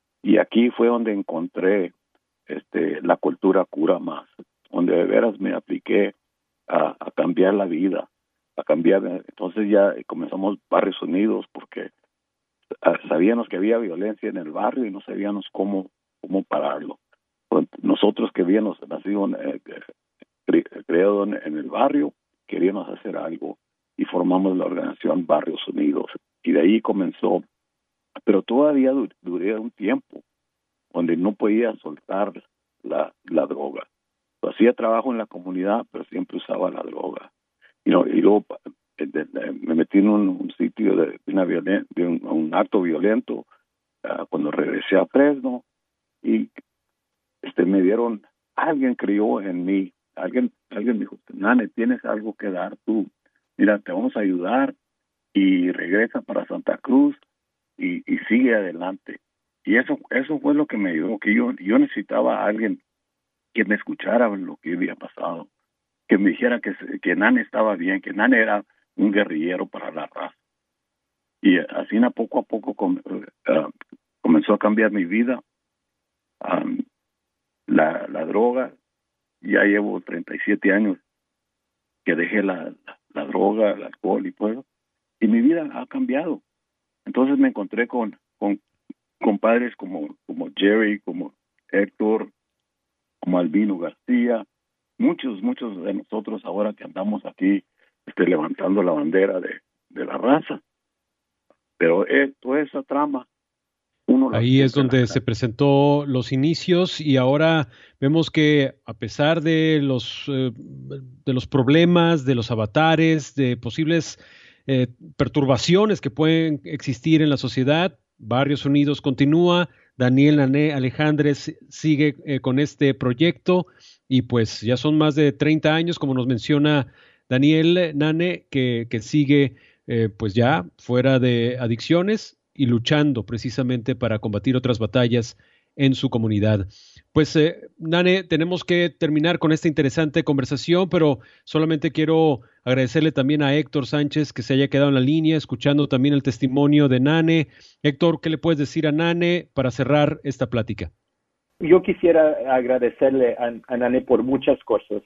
y aquí fue donde encontré este, la cultura cura más, donde de veras me apliqué A, a cambiar la vida, a cambiar. Entonces ya comenzamos Barrios Unidos porque sabíamos que había violencia en el barrio y no sabíamos cómo cómo pararlo. Nosotros que habíamos nacido, eh, creado en, en el barrio, queríamos hacer algo y formamos la organización Barrios Unidos y de ahí comenzó. Pero todavía dur, duré un tiempo donde no podía soltar la, la droga. Hacía trabajo en la comunidad, pero siempre usaba la droga. You know, y luego de, de, de, me metí en un, un sitio de, de, una violen, de un, un acto violento uh, cuando regresé a Fresno y este me dieron, alguien creyó en mí, alguien alguien me dijo, Nane, tienes algo que dar tú, mira, te vamos a ayudar y regresa para Santa Cruz y, y sigue adelante. Y eso eso fue lo que me ayudó, que yo, yo necesitaba a alguien que me escuchara lo que había pasado, que me dijera que, que Nane estaba bien, que Nane era un guerrillero para la raza. Y así a poco a poco com, uh, comenzó a cambiar mi vida. Um, la, la droga, ya llevo treinta y siete años que dejé la, la, la droga, el alcohol y todo, y mi vida ha cambiado. Entonces me encontré con, con, con padres como, como Jerry, como Héctor, como Albino García, muchos, muchos de nosotros ahora que andamos aquí este, levantando la bandera de, de la raza. Pero eh, toda esa trama Uno Ahí es donde se presentó los inicios y ahora vemos que a pesar de los, eh, de los problemas, de los avatares, de posibles eh, perturbaciones que pueden existir en la sociedad, Barrios Unidos continúa, Daniel Nané Alejandres sigue eh, con este proyecto y pues ya son más de treinta años, como nos menciona Daniel Nané, que, que sigue eh, pues ya fuera de adicciones y luchando precisamente para combatir otras batallas en su comunidad. Pues, eh, Nane, tenemos que terminar con esta interesante conversación, pero solamente quiero agradecerle también a Héctor Sánchez que se haya quedado en la línea, escuchando también el testimonio de Nane. Héctor, ¿qué le puedes decir a Nane para cerrar esta plática? Yo quisiera agradecerle a, a Nane por muchas cosas,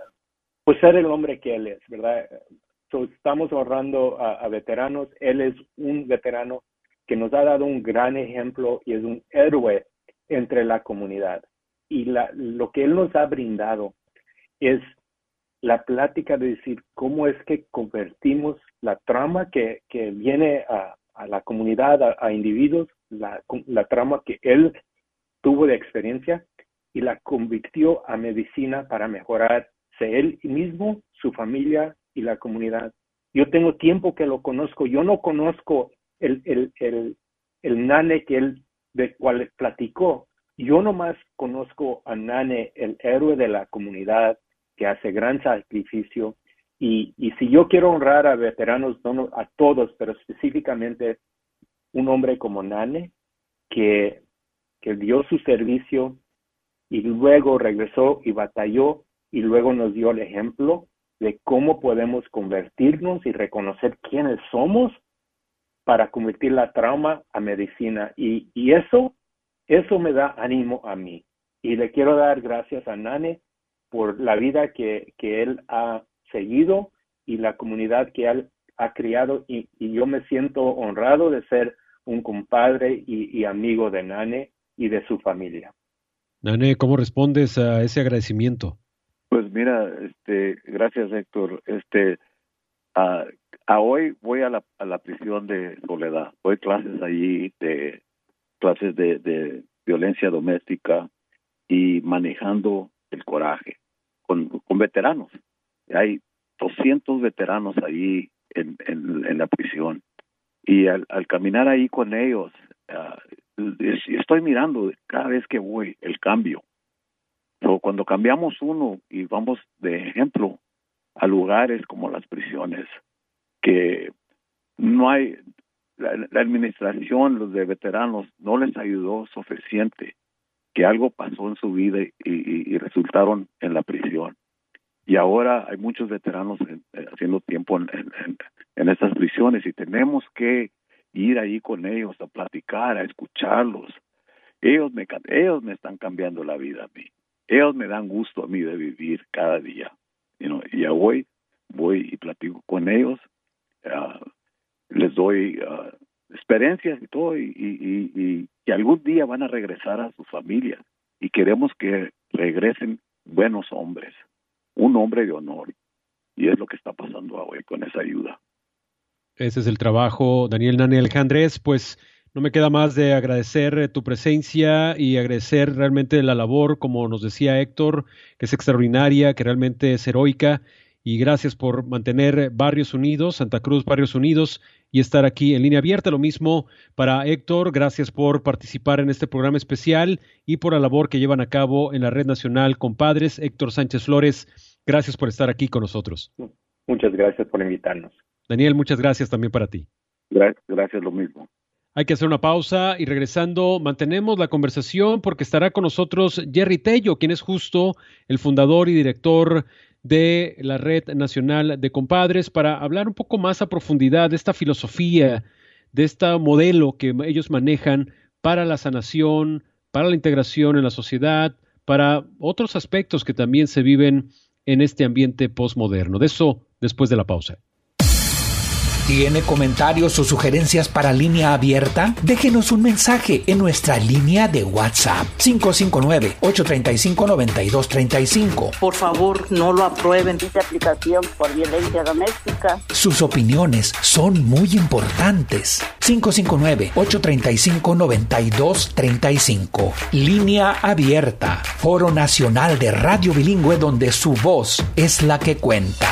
por ser el hombre que él es, ¿verdad? So, estamos honrando a, a veteranos, él es un veterano que nos ha dado un gran ejemplo y es un héroe entre la comunidad. Y la, lo que él nos ha brindado es la plática de decir cómo es que convertimos la trama que, que viene a, a la comunidad, a, a individuos, la, la trama que él tuvo de experiencia y la convirtió a medicina para mejorarse él mismo, su familia y la comunidad. Yo tengo tiempo que lo conozco, yo no conozco El, el, el, el Nane que él, de cual platicó. Yo nomás conozco a Nane, el héroe de la comunidad, que hace gran sacrificio. Y, y si yo quiero honrar a veteranos, no a todos, pero específicamente un hombre como Nane, que, que dio su servicio y luego regresó y batalló y luego nos dio el ejemplo de cómo podemos convertirnos y reconocer quiénes somos para convertir la trauma a medicina. Y, y eso, eso me da ánimo a mí. Y le quiero dar gracias a Nane por la vida que, que él ha seguido y la comunidad que él ha criado. Y, y yo me siento honrado de ser un compadre y, y amigo de Nane y de su familia. Nane, ¿cómo respondes a ese agradecimiento? Pues mira, este, gracias Héctor. Este, uh, A hoy voy a la, a la prisión de Soledad, doy clases allí, de clases de, de violencia doméstica y manejando el coraje con, con veteranos. Hay doscientos veteranos allí en, en, en la prisión y al, al caminar ahí con ellos, uh, estoy mirando cada vez que voy el cambio. So, cuando cambiamos uno y vamos de ejemplo a lugares como las prisiones, que no hay, la, la administración, los de veteranos, no les ayudó suficiente, que algo pasó en su vida y, y, y resultaron en la prisión. Y ahora hay muchos veteranos en, haciendo tiempo en, en, en estas prisiones y tenemos que ir ahí con ellos a platicar, a escucharlos. Ellos me, ellos me están cambiando la vida a mí. Ellos me dan gusto a mí de vivir cada día. You know, y ya voy, voy y platico con ellos. Uh, les doy uh, experiencias y todo y, y, y, y, y algún día van a regresar a sus familias y queremos que regresen buenos hombres, un hombre de honor, y es lo que está pasando hoy con esa ayuda. Ese es el trabajo, Daniel Nané Alejandres. Pues no me queda más de agradecer tu presencia y agradecer realmente la labor, como nos decía Héctor, que es extraordinaria, que realmente es heroica. Y gracias por mantener Barrios Unidos, Santa Cruz Barrios Unidos, y estar aquí en Línea Abierta. Lo mismo para Héctor, gracias por participar en este programa especial y por la labor que llevan a cabo en la Red Nacional Compadres. Héctor Sánchez Flores, gracias por estar aquí con nosotros. Muchas gracias por invitarnos. Daniel, muchas gracias también para ti. Gracias, gracias lo mismo. Hay que hacer una pausa y regresando mantenemos la conversación porque estará con nosotros Jerry Tello, quien es justo el fundador y director de la Red Nacional de Compadres, para hablar un poco más a profundidad de esta filosofía, de este modelo que ellos manejan para la sanación, para la integración en la sociedad, para otros aspectos que también se viven en este ambiente postmoderno. De eso después de la pausa. ¿Tiene comentarios o sugerencias para Línea Abierta? Déjenos un mensaje en nuestra línea de WhatsApp cinco cinco nueve, ocho tres cinco, nueve dos tres cinco. Por favor, no lo aprueben. Dice aplicación por violencia doméstica. Sus opiniones son muy importantes. cinco cinco nueve, ocho tres cinco, nueve dos tres cinco. Línea Abierta, Foro Nacional de Radio Bilingüe donde su voz es la que cuenta.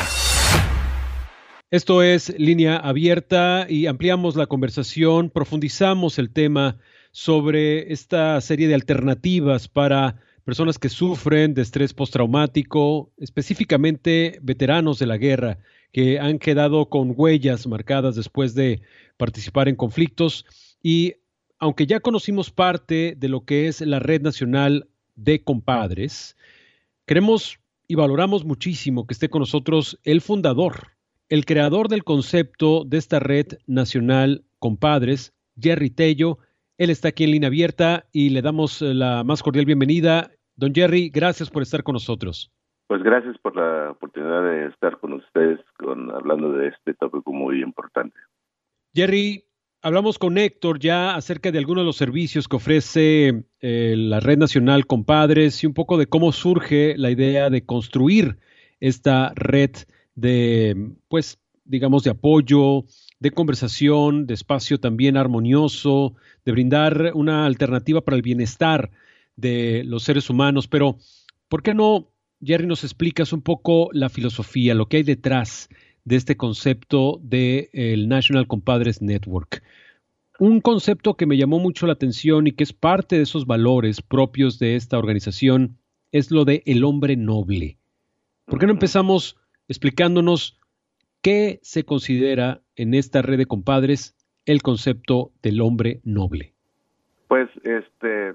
Esto es Línea Abierta y ampliamos la conversación, profundizamos el tema sobre esta serie de alternativas para personas que sufren de estrés postraumático, específicamente veteranos de la guerra, que han quedado con huellas marcadas después de participar en conflictos. Y aunque ya conocimos parte de lo que es la Red Nacional de Compadres, queremos y valoramos muchísimo que esté con nosotros el fundador, el creador del concepto de esta Red Nacional Compadres, Jerry Tello. Él está aquí en Línea Abierta y le damos la más cordial bienvenida. Don Jerry, gracias por estar con nosotros. Pues gracias por la oportunidad de estar con ustedes con, hablando de este tópico muy importante. Jerry, hablamos con Héctor ya acerca de algunos de los servicios que ofrece eh, la Red Nacional Compadres y un poco de cómo surge la idea de construir esta red de, pues, digamos, de apoyo, de conversación, de espacio también armonioso, de brindar una alternativa para el bienestar de los seres humanos. Pero, ¿por qué no, Jerry, nos explicas un poco la filosofía, lo que hay detrás de este concepto de el National Compadres Network? Un concepto que me llamó mucho la atención y que es parte de esos valores propios de esta organización es lo de el hombre noble. ¿Por qué no empezamos explicándonos qué se considera en esta red de compadres el concepto del hombre noble? Pues este,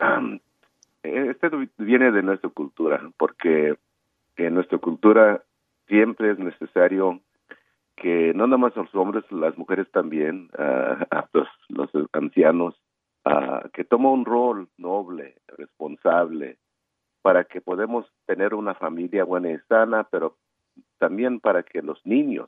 este viene de nuestra cultura, porque en nuestra cultura siempre es necesario que no nada más los hombres, las mujeres también, uh, los, los ancianos, uh, que tomen un rol noble, responsable, para que podamos tener una familia buena y sana, pero también para que los niños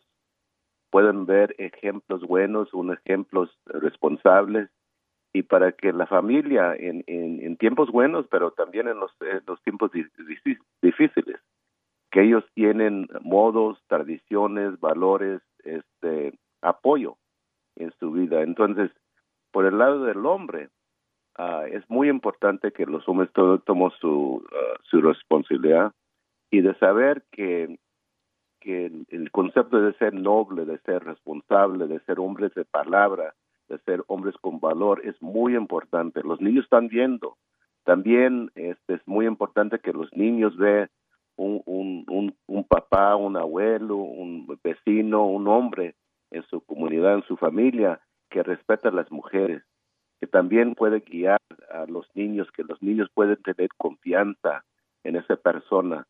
puedan ver ejemplos buenos, unos ejemplos responsables, y para que la familia en, en, en tiempos buenos, pero también en los, en los tiempos di, di, difíciles, que ellos tienen modos, tradiciones, valores, este, apoyo en su vida. Entonces, por el lado del hombre, uh, es muy importante que los hombres todos tomen su, uh, su responsabilidad y de saber que que el, el concepto de ser noble, de ser responsable, de ser hombres de palabra, de ser hombres con valor es muy importante. Los niños están viendo. También este, es muy importante que los niños vean un, un, un, un papá, un abuelo, un vecino, un hombre en su comunidad, en su familia, que respeta a las mujeres, que también puede guiar a los niños, que los niños pueden tener confianza en esa persona.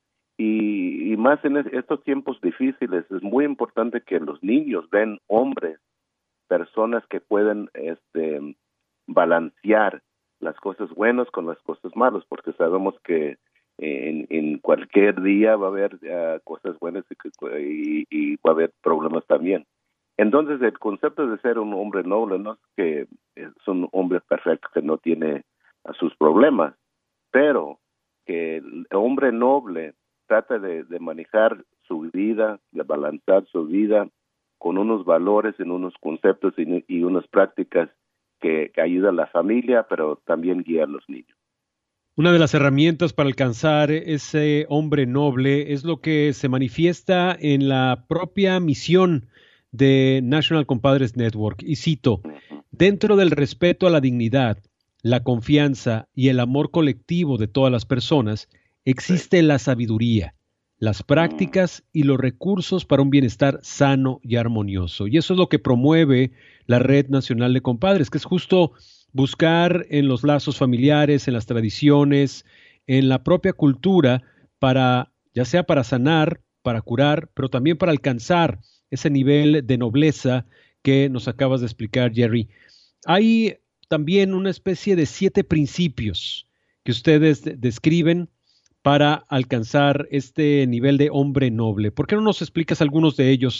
Y, y más en estos tiempos difíciles, es muy importante que los niños ven hombres, personas que pueden este, balancear las cosas buenas con las cosas malas, porque sabemos que en, en cualquier día va a haber uh, cosas buenas y, y, y va a haber problemas también. Entonces, el concepto de ser un hombre noble no es que es un hombre perfecto que no tiene uh, sus problemas, pero que el hombre noble trata de, de manejar su vida, de balancear su vida con unos valores, en unos conceptos y, y unas prácticas que, que ayudan a la familia, pero también guían a los niños. Una de las herramientas para alcanzar ese hombre noble es lo que se manifiesta en la propia misión de National Compadres Network. Y cito, dentro del respeto a la dignidad, la confianza y el amor colectivo de todas las personas, existe la sabiduría, las prácticas y los recursos para un bienestar sano y armonioso. Y eso es lo que promueve la Red Nacional de Compadres, que es justo buscar en los lazos familiares, en las tradiciones, en la propia cultura, para, ya sea para sanar, para curar, pero también para alcanzar ese nivel de nobleza que nos acabas de explicar, Jerry. Hay también una especie de siete principios que ustedes describen para alcanzar este nivel de hombre noble. ¿Por qué no nos explicas algunos de ellos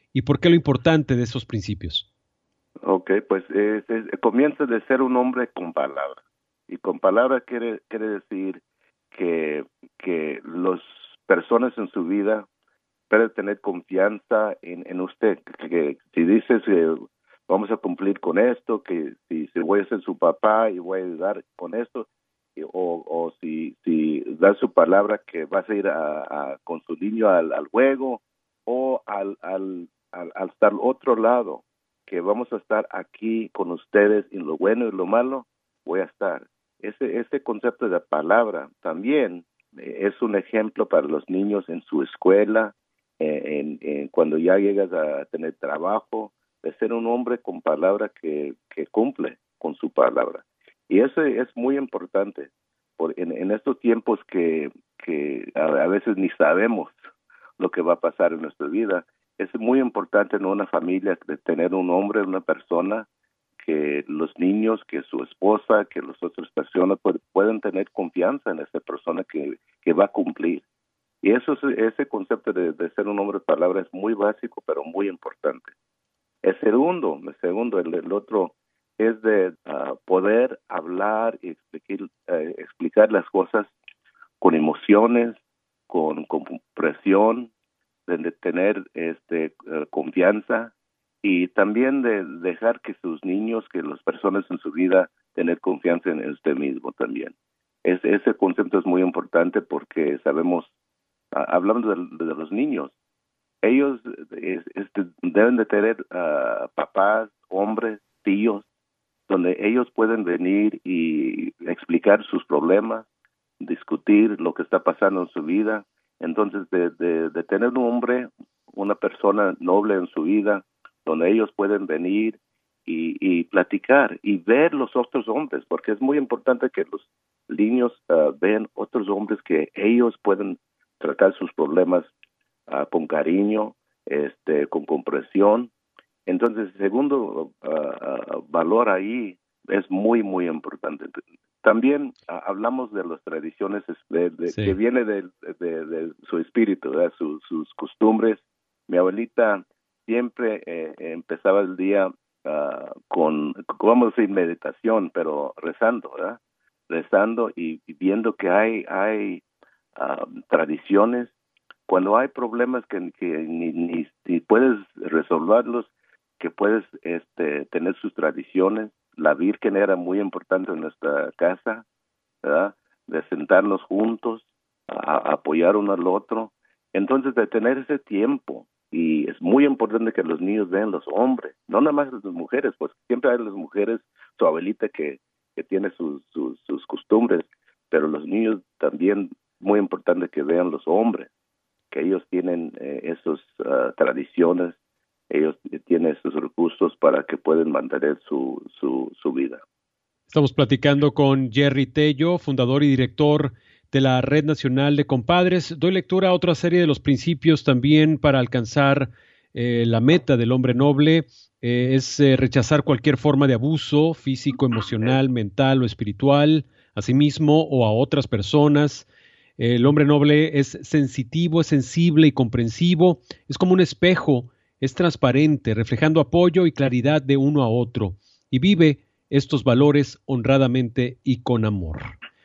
y por qué lo importante de esos principios. Ok, pues es, es, comienza de ser un hombre con palabra. Y con palabra quiere, quiere decir que, que las personas en su vida pueden tener confianza en, en usted. Que, que si dices que vamos a cumplir con esto, que si, si voy a ser su papá y voy a ayudar con esto, y, o, o si, si da su palabra que vas a ir a, a, con su niño al, al juego o al, al, al, al estar al otro lado, que vamos a estar aquí con ustedes en lo bueno y lo malo, voy a estar. Ese, ese concepto de palabra también eh, es un ejemplo para los niños en su escuela, eh, en, en cuando ya llegas a tener trabajo, de ser un hombre con palabra que, que cumple con su palabra. Y eso es muy importante por, en, en estos tiempos que, que a, a veces ni sabemos lo que va a pasar en nuestra vida. Es muy importante en una familia de tener un hombre, una persona, que los niños, que su esposa, que las otras personas pueden, pueden tener confianza en esa persona que, que va a cumplir. Y eso es, ese concepto de, de ser un hombre de palabra es muy básico, pero muy importante. El segundo, el segundo, el, el otro, es de uh, poder hablar y explicar, uh, explicar las cosas con emociones, con, con presión, de tener este uh, confianza, y también de dejar que sus niños, que las personas en su vida, tener confianza en usted mismo también. Es, ese concepto es muy importante porque sabemos, uh, hablando de, de los niños, ellos es, este, deben de tener uh, papás, hombres, tíos, donde ellos pueden venir y explicar sus problemas, discutir lo que está pasando en su vida. Entonces, de, de, de tener un hombre, una persona noble en su vida, donde ellos pueden venir y, y platicar y ver los otros hombres, porque es muy importante que los niños uh, vean otros hombres que ellos pueden tratar sus problemas uh, con cariño, este, con comprensión. Entonces, el segundo uh, uh, valor ahí es muy, muy importante. También uh, hablamos de las tradiciones de, de, sí. que viene de, de, de su espíritu, de su, sus costumbres. Mi abuelita siempre eh, empezaba el día uh, con, vamos a decir, meditación, pero rezando, ¿verdad? Rezando y, y viendo que hay, hay uh, tradiciones. Cuando hay problemas que, que ni, ni, ni puedes resolverlos, que puedes este, tener sus tradiciones. La Virgen era muy importante en nuestra casa, ¿verdad? De sentarnos juntos, a, a apoyar uno al otro. Entonces, de tener ese tiempo. Y es muy importante que los niños vean los hombres, no nada más las mujeres, pues siempre hay las mujeres, su abuelita que, que tiene sus, sus, sus costumbres, pero los niños también, muy importante que vean los hombres, que ellos tienen eh, esas uh, tradiciones, ellos tienen esos recursos para que puedan mantener su, su, su vida. Estamos platicando con Jerry Tello, fundador y director de la Red Nacional de Compadres. Doy lectura a otra serie de los principios también para alcanzar eh, la meta del hombre noble. Eh, es eh, rechazar cualquier forma de abuso físico, emocional, mental o espiritual a sí mismo o a otras personas. Eh, el hombre noble es sensitivo, es sensible y comprensivo. Es como un espejo, es transparente, reflejando apoyo y claridad de uno a otro. Y vive estos valores honradamente y con amor.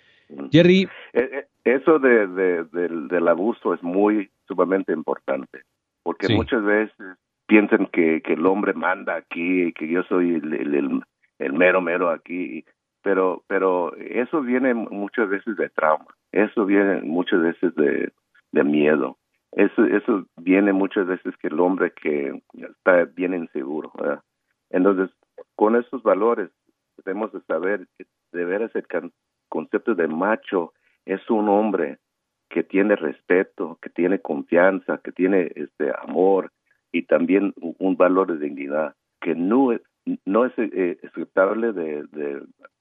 Jerry. Eso de, de, de, del abuso es muy sumamente importante, porque sí. muchas veces piensan que, que el hombre manda aquí, que yo soy el, el, el, el mero mero aquí, pero pero eso viene muchas veces de trauma, eso viene muchas veces de, de miedo, eso eso viene muchas veces que el hombre que está bien inseguro, ¿verdad? Entonces, con esos valores debemos de saber que de veras el concepto de macho es un hombre que tiene respeto, que tiene confianza, que tiene este amor y también un valor de dignidad, que no es, no es eh, aceptable de, de,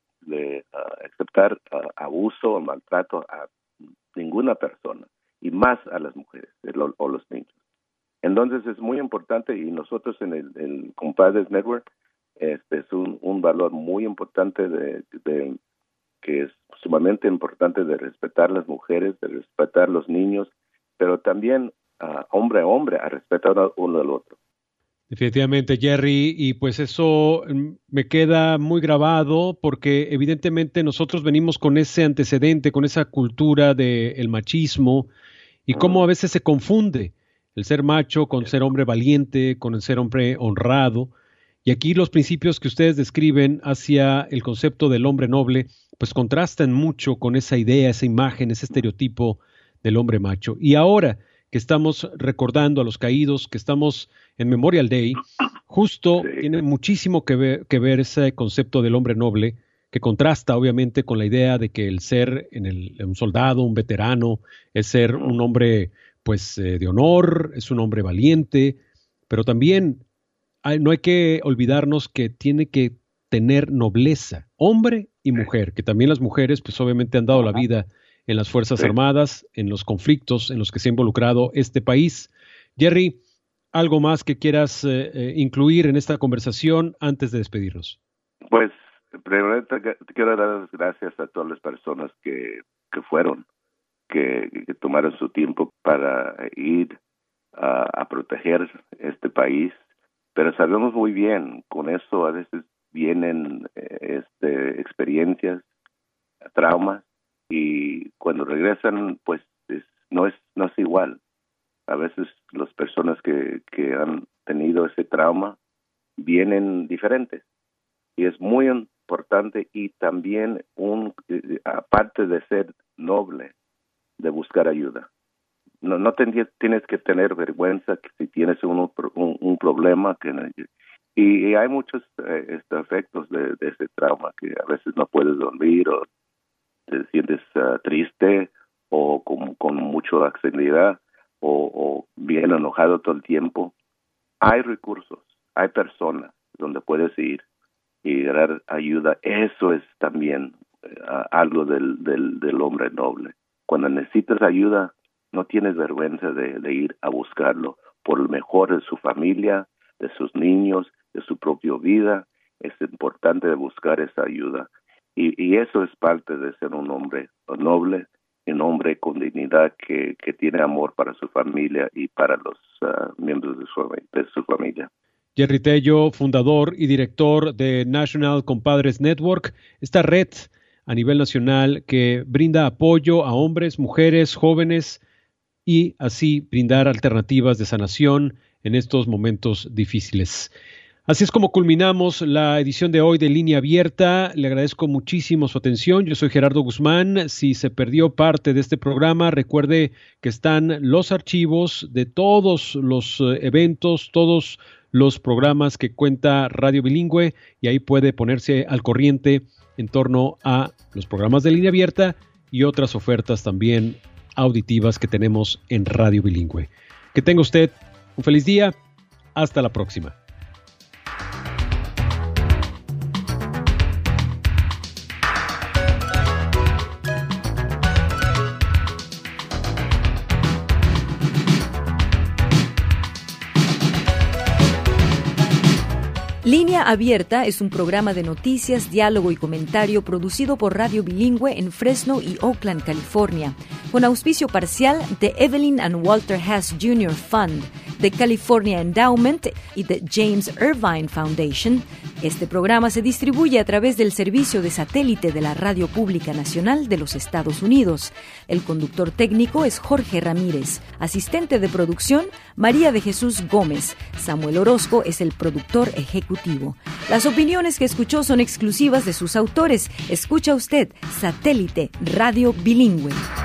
de uh, aceptar uh, abuso o maltrato a ninguna persona, y más a las mujeres o, o los niños. Entonces es muy importante, y nosotros en el, el Compadres Network este es un, un valor muy importante de, de que es sumamente importante de respetar las mujeres, de respetar los niños, pero también uh, hombre a hombre, a respetar uno al otro. Definitivamente, Jerry, y pues eso me queda muy grabado porque evidentemente nosotros venimos con ese antecedente, con esa cultura del machismo y cómo a veces se confunde el ser macho con ser hombre valiente, con el ser hombre honrado. Y aquí los principios que ustedes describen hacia el concepto del hombre noble, pues contrastan mucho con esa idea, esa imagen, ese estereotipo del hombre macho. Y ahora que estamos recordando a los caídos, que estamos en Memorial Day, justo sí. tiene muchísimo que ver, que ver ese concepto del hombre noble, que contrasta obviamente con la idea de que el ser en el, un soldado, un veterano, es ser un hombre pues eh, de honor, es un hombre valiente, pero también hay, no hay que olvidarnos que tiene que tener nobleza, hombre y mujer, que también las mujeres pues obviamente han dado la vida en las Fuerzas sí. Armadas, en los conflictos en los que se ha involucrado este país. Jerry, ¿algo más que quieras eh, eh, incluir en esta conversación antes de despedirnos? Pues, primero te quiero dar las gracias a todas las personas que, que fueron, que, que tomaron su tiempo para ir a, a proteger este país, pero sabemos muy bien, con eso a veces vienen eh, este, experiencias, traumas, y cuando regresan, pues es, no es no es igual. A veces las personas que, que han tenido ese trauma vienen diferentes. Y es muy importante y también, un aparte de ser noble, de buscar ayuda. No no ten, tienes que tener vergüenza que si tienes un, un, un problema. que y, y hay muchos eh, este, efectos de, de ese trauma, que a veces no puedes dormir o te sientes uh, triste o con, con mucha ansiedad o, o bien enojado todo el tiempo. Hay recursos, hay personas donde puedes ir y dar ayuda. Eso es también uh, algo del, del, del hombre noble. Cuando necesitas ayuda, no tienes vergüenza de, de ir a buscarlo por el mejor de su familia, de sus niños, de su propia vida. Es importante de buscar esa ayuda. Y, y eso es parte de ser un hombre noble, un hombre con dignidad que, que tiene amor para su familia y para los uh, miembros de su, de su familia. Jerry Tello, fundador y director de National Compadres Network, esta red a nivel nacional que brinda apoyo a hombres, mujeres, jóvenes y así brindar alternativas de sanación en estos momentos difíciles. Así es como culminamos la edición de hoy de Línea Abierta. Le agradezco muchísimo su atención. Yo soy Gerardo Guzmán. Si se perdió parte de este programa, recuerde que están los archivos de todos los eventos, todos los programas que cuenta Radio Bilingüe, y ahí puede ponerse al corriente en torno a los programas de Línea Abierta y otras ofertas también auditivas que tenemos en Radio Bilingüe. Que tenga usted un feliz día. Hasta la próxima. Línea Abierta es un programa de noticias, diálogo y comentario producido por Radio Bilingüe en Fresno y Oakland, California, con auspicio parcial de Evelyn and Walter Haas junior Fund, de California Endowment y de James Irvine Foundation. Este programa se distribuye a través del servicio de satélite de la Radio Pública Nacional de los Estados Unidos. El conductor técnico es Jorge Ramírez. Asistente de producción, María de Jesús Gómez. Samuel Orozco es el productor ejecutivo. Las opiniones que escuchó son exclusivas de sus autores. Escucha usted Satélite Radio Bilingüe.